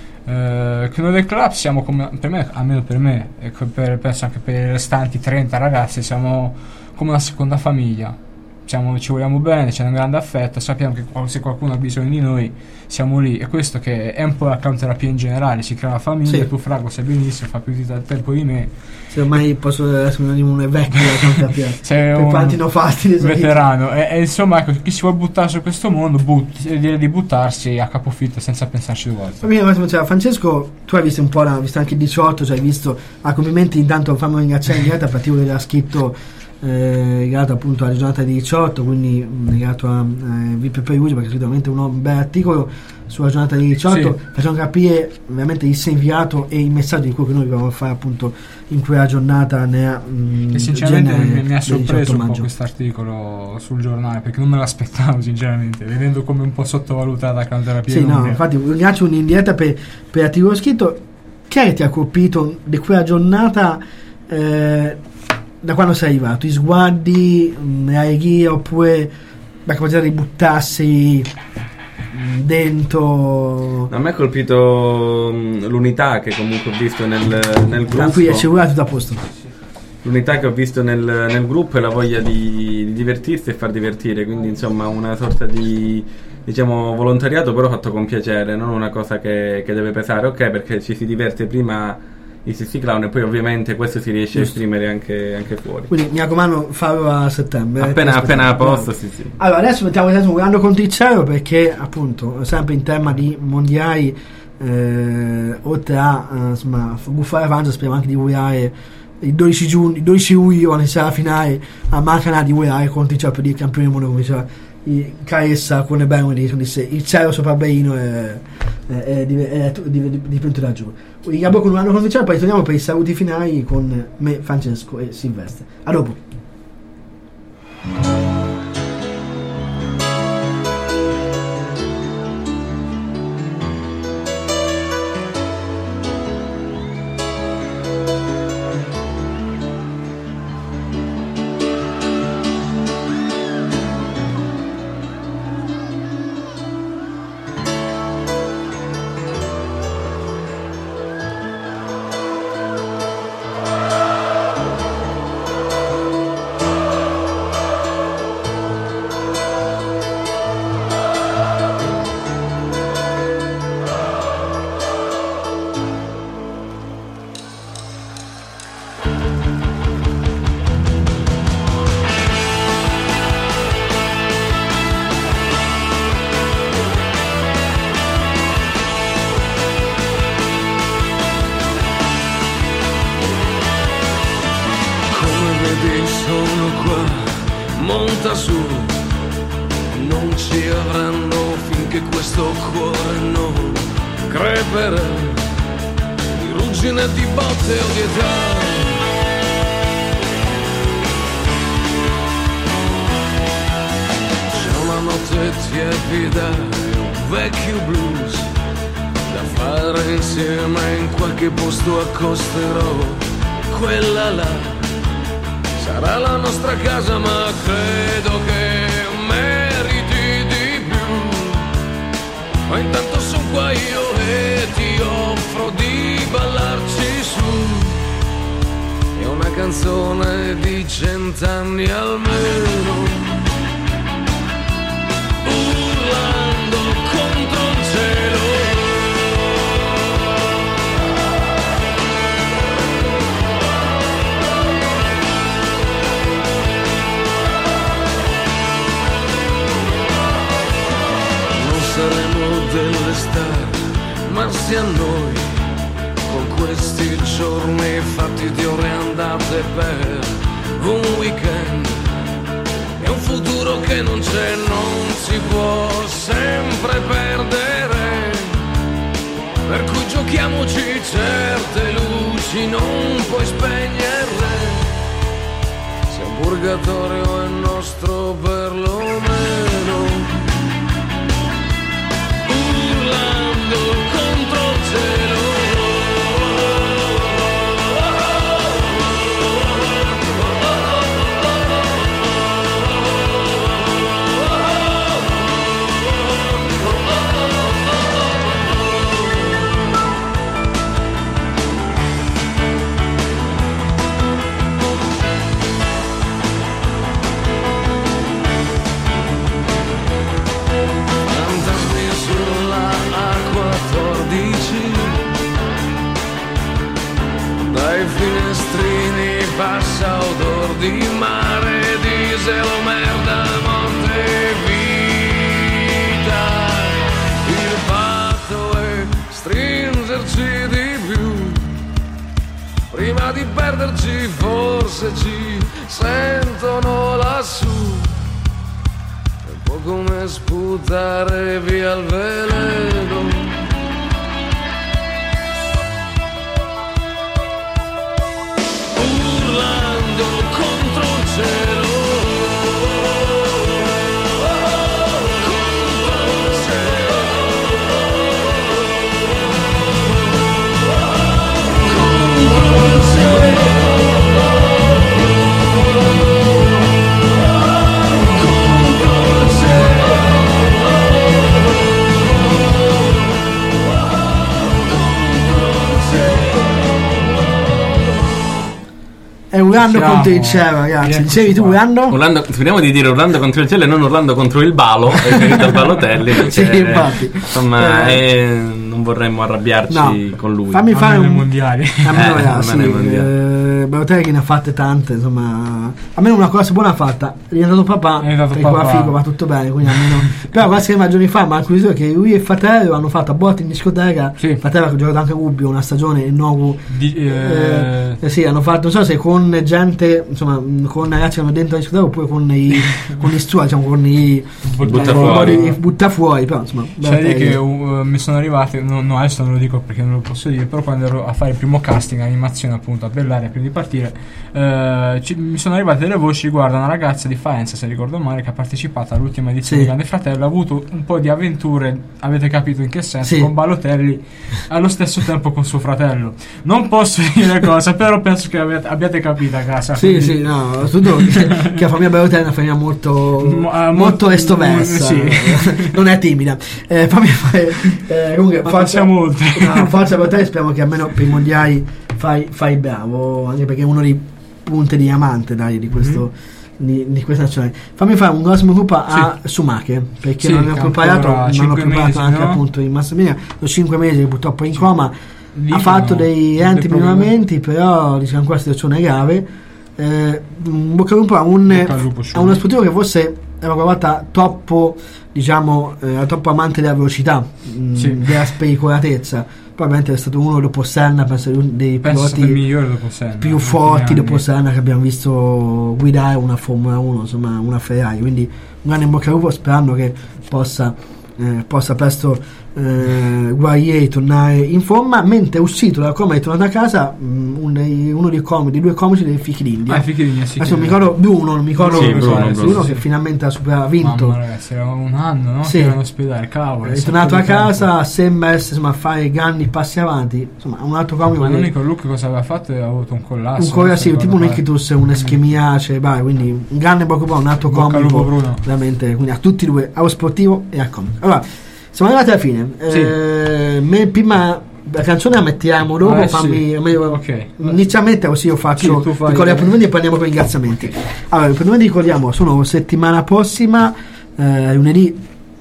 Eh, che noi del club siamo come, per me, almeno per me e co- per, penso anche per i restanti trenta ragazzi, siamo come una seconda famiglia. Siamo, ci vogliamo bene, c'è un grande affetto, sappiamo che qual- se qualcuno ha bisogno di noi siamo lì, e questo che è un po' la cantoterapia in generale, si crea la famiglia. Sì. Tu Frago sai benissimo, fa più di tanto tempo di me, Se ormai posso essere uno vecchio sei per un quanti ne ho fatti di solito. veterano e, e insomma ecco, chi si vuole buttare su questo mondo butti, e direi di buttarsi a capofitto senza pensarci due volte. Va bene, ma cioè, Francesco, tu hai visto un po', la, visto anche il diciotto, cioè hai visto a complimenti. Intanto fammi ringraziare in diretta per quello che ha scritto eh, legato appunto alla giornata di diciotto, quindi mh, legato a eh, V P P User, perché è scritto veramente un bel articolo sulla giornata di diciotto, Sì. facciamo capire veramente il significato e il messaggio di quello che noi dobbiamo fare appunto in quella giornata ne, mh, E sinceramente genere mi, mi ha del sorpreso diciotto un po' maggio. questo articolo sul giornale, perché non me l'aspettavo sinceramente, vedendo come un po' sottovalutata la cantoterapia. Sì, in no, Umbria. infatti ringrazio in diretta per, per l'articolo scritto. Che è che ti ha colpito di quella giornata eh, da quando sei arrivato? I sguardi, mh, le alegrie, oppure la capacità di buttarsi mh, dentro? A me ha colpito mh, l'unità che comunque ho visto nel, nel Da qui è gruppo. sicuro tutto a posto. L'unità che ho visto nel, nel gruppo e la voglia di, di divertirsi e far divertire, quindi insomma una sorta di, diciamo, volontariato, però fatto con piacere, non una cosa che, che deve pesare, ok, perché ci si diverte prima i Sissi Clown e poi ovviamente questo si riesce a Giusto. esprimere anche, anche fuori. Quindi mi raccomando, farlo a settembre. Appena, Eh, appena a aspetta. posto, sì sì. Allora, adesso mettiamo un grande contriciello, perché appunto sempre in tema di mondiali, eh, oltre a eh, insomma Guffare Avanza, speriamo anche di augurare il dodici giugno, il dodici luglio quando sarà la finale a Macana, di augurare contriciello per il campione del mondo, come diceva i Caressa con le belle di disse il cielo sopra Berlino è, è, è, di- è, di- di- dipinto da giù. Il Gabbo con un anno contriciello, poi torniamo per i saluti finali con me, Francesco e Silvestre. A dopo. Come vedi sono qua, monta su, non ci avranno finché questo cuore non creperà di ruggine, di botte o di età. C'è una notte tiepida e un vecchio blues da fare insieme, in qualche posto accosterò quella là. Sarà la nostra casa, ma credo che meriti di più. Ma intanto sono qua io e ti offro di ballarci su. È una canzone di cent'anni almeno. dopo questi giorni fatti di ore andate per un weekend e un futuro che non c'è, non si può sempre perdere, per cui giochiamoci certe luci, non puoi spegnerle, se un purgatorio è nostro perlomeno, urlando contro il cielo. Dai finestrini passa odor di mare, diesel, merda, morte e vita. Il fatto è stringerci di più, prima di perderci forse ci sentono lassù. È un po' come sputare via il veleno. Contro il cielo, contro il cielo, contro il cielo, contro il cielo. È Urlando Siamo. contro il cielo, ragazzi. Eccoci Dicevi tu qua. Urlando? Urlando, speriamo di dire Urlando contro il cielo e non Urlando contro il Balo, riferito al Balotelli, perché, Sì, infatti. insomma, Eh. eh, non vorremmo arrabbiarci No, con lui. fammi fare Almeno un ai mondiali. almeno, Eh, ragazzi, almeno ai mondiali. eh, Balotelli ne ha fatte tante, insomma. Almeno una cosa buona ha fatta, è diventato papà, È diventato perché qua papà. figo va tutto bene, quindi almeno. Però qualche giorni fa, ma anche che lui e Fratello hanno fatto a botte in discoteca. Sì. Fratello che ha giocato anche a Ubbio una stagione e Nogu. Di- eh, Eh, eh, sì, hanno fatto, non so se con gente, insomma, con ragazzi che vanno dentro la discoteca oppure con i con gli stuadi, diciamo, con i Butta eh, fuori. i butta fuori, però insomma. C'è lì Balotelli. che uh, mi sono arrivati, no, no adesso non lo dico perché non lo posso dire, però quando ero a fare il primo casting animazione appunto a Bellaria prima di partire, eh, ci- mi sono arrivate delle voci riguardo a una ragazza di Faenza, se ricordo male, che ha partecipato all'ultima edizione Sì. di Grande Fratello, ha avuto un po' di avventure, avete capito in che senso, Sì. con Balotelli allo stesso tempo con suo fratello. Non posso dire cosa, però penso che abbiate, abbiate capito a casa. Sì, quindi- sì, no, tutto che, che la famiglia Balotelli è una famiglia molto Mo- eh, molto mo- estroversa, sì. non è timida. Eh, fammi fare eh, comunque Ma forza, passiamo oltre. no, forza Balotelli, speriamo che almeno per i mondiali fai, fai bravo, anche perché è uno dei punti di diamante, dai, di questo di, di questa nazionale. Fammi fare un grosso gruppo a Schumacher, perché Sì, non ne ho che preparato, ancora non l'ho cinque preparato mesi, anche no? appunto in massa media, sono cinque mesi che purtroppo è in coma. Dicono Ha fatto dei dei lenti problemi. miglioramenti, però diciamo ancora la situazione è grave. Eh, un bocca al lupo a un, Bocca al lupo, a Schumacher. uno sportivo che forse era una volta troppo, diciamo, eh, troppo amante della velocità, mh, Sì. della spericolatezza. Probabilmente è stato uno dopo Senna, penso uno dei Penso sia stato il piloti migliore dopo Senna, più negli forti ultimi dopo anni. Senna che abbiamo visto guidare una Formula uno, insomma una Ferrari, quindi un grande in bocca al lupo, sperando che possa eh, possa presto eh, guarire e tornare in forma. Mentre è uscito dalla coma e è tornato a casa mh, un dei- uno dei comici, dei due comici dei Fichi d'India. Ah, i Fichi d'India, sì, Adesso non mi che- ricordo Bruno, non mi ricordo Sì, come Bruno, si chiama, Bruno, uno sì. che finalmente ha superato, ha vinto. Mamma, ragazzi, era un anno, no? Sì. Che era in ospedale, cavolo. È un tornato a sacco di tempo. casa, sembra essere, insomma, a fare grandi passi avanti. Insomma, un altro comico Ma che- l'unico look cosa aveva fatto aveva avuto un collasso. un colla, non sì, so tipo un cosa ictus, un'ischemia cerebrale, quindi un grande bocca al lupo, un altro Bocca al comico lupo, Bruno. veramente, quindi a tutti e due, allo sportivo e al comico. Allora, siamo arrivati alla fine. Sì. Eh, me- prima la canzone la mettiamo dopo, Eh, sì. fammi meglio- Ok. inizialmente così io faccio Sì, tu fai- ricordi appuntamenti e poi andiamo con i ringraziamenti. Allora, i appuntamenti ricordiamo sono settimana prossima, eh, lunedì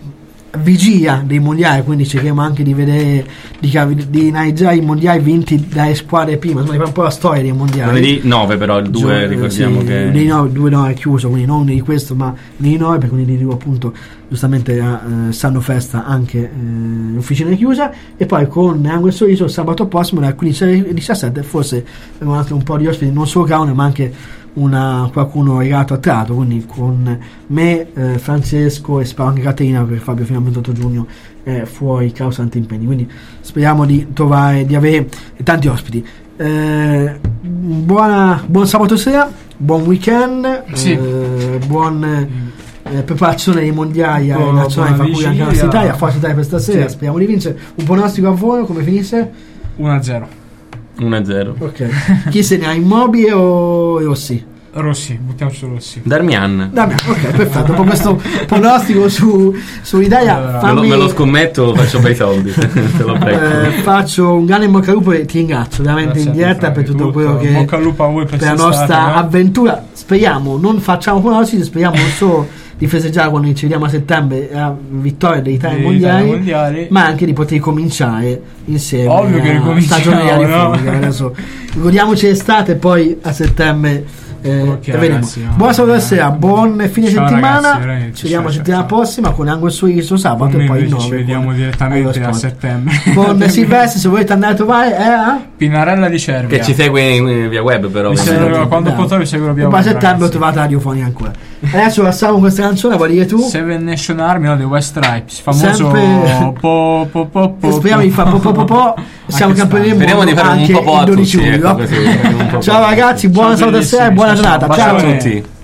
vigia dei mondiali, quindi cerchiamo anche di vedere di, di analizzare i mondiali vinti dalle squadre prima, insomma, un po' la storia dei mondiali. Di nove però, il due ricordiamo sì, che dei nove, due no è chiuso, quindi non di questo ma dei nove, perché quindi di appunto giustamente a eh, Sanno Festa anche eh, l'officina è chiusa, e poi con Angolo Sorriso sabato prossimo dalle quindici alle diciassette forse avremo anche un po' di ospiti, non solo Caone ma anche una, qualcuno legato a Trato, quindi con me, eh, Francesco e spero anche Caterina, perché Fabio fino al ventotto giugno è fuori causa tanti impegni, quindi speriamo di trovare di avere tanti ospiti. Eh, buona, buon sabato sera, buon weekend, sì. eh, buon eh, preparazione dei mondiali ai Buon- nazionali, fra buona cui anche la vigilia. Italia, Forza Italia per stasera, Sì. speriamo di vincere. Un pronostico a voi, come finisce? uno a zero. uno a zero. Ok. Chi se ne ha, Immobile o Rossi? Rossi, buttiamoci su Rossi. Darmian. Damiano, ok, perfetto. Dopo questo pronostico su, su Italia, Allora, Me lo, fammi, me lo scommetto, faccio bei soldi. Te lo prego. eh, faccio un grande in bocca al lupo e ti ringrazio veramente Grazie in a te, diretta Fabio, per tutto tutto. quello che Bocca al lupo a voi per per la quest'estate, nostra eh. avventura. Speriamo, non facciamo pronostici, speriamo non solo di festeggiare quando ci vediamo a settembre la vittoria dell'Italia ai Dei mondiali, Italia mondiali. ma anche di poter cominciare insieme Ovvio che alla ricominciamo, stagione di no? Alifuga. Adesso godiamoci l'estate e poi a settembre eh, Ok, vedremo. ragazzi, no. Buona sabato sera, buon fine Ciao, settimana, ragazzi, veramente, ci vediamo la ciao, settimana ciao. prossima con Angolo Sorriso sabato Con me e poi il invece nove ci vediamo con direttamente Allo a Sport. settembre. Con Silvestri, se volete andare a trovare è a Pinarella di Cervia. Che ci segue in- via web però. Mi quindi- seguo- quando potrò vi seguirò via e poi a web, settembre ho ragazzi. trovato la radiofonia ancora. Adesso lasciamo questa canzone, vuoi dire tu? Seven Nation Army, no, dei West Stripes, famoso Sempre- po po po po. E speriamo di fare po po po po. Siamo Anche campioni del mondo Speriamo di fare un anche po' po' a il dodici tutti, luglio. ecco, così, un po' po'. Ciao ragazzi, buona Ciao, sabato sera e bellissimi, buona ciao, ciao. giornata. Bacione. Ciao. Tutti.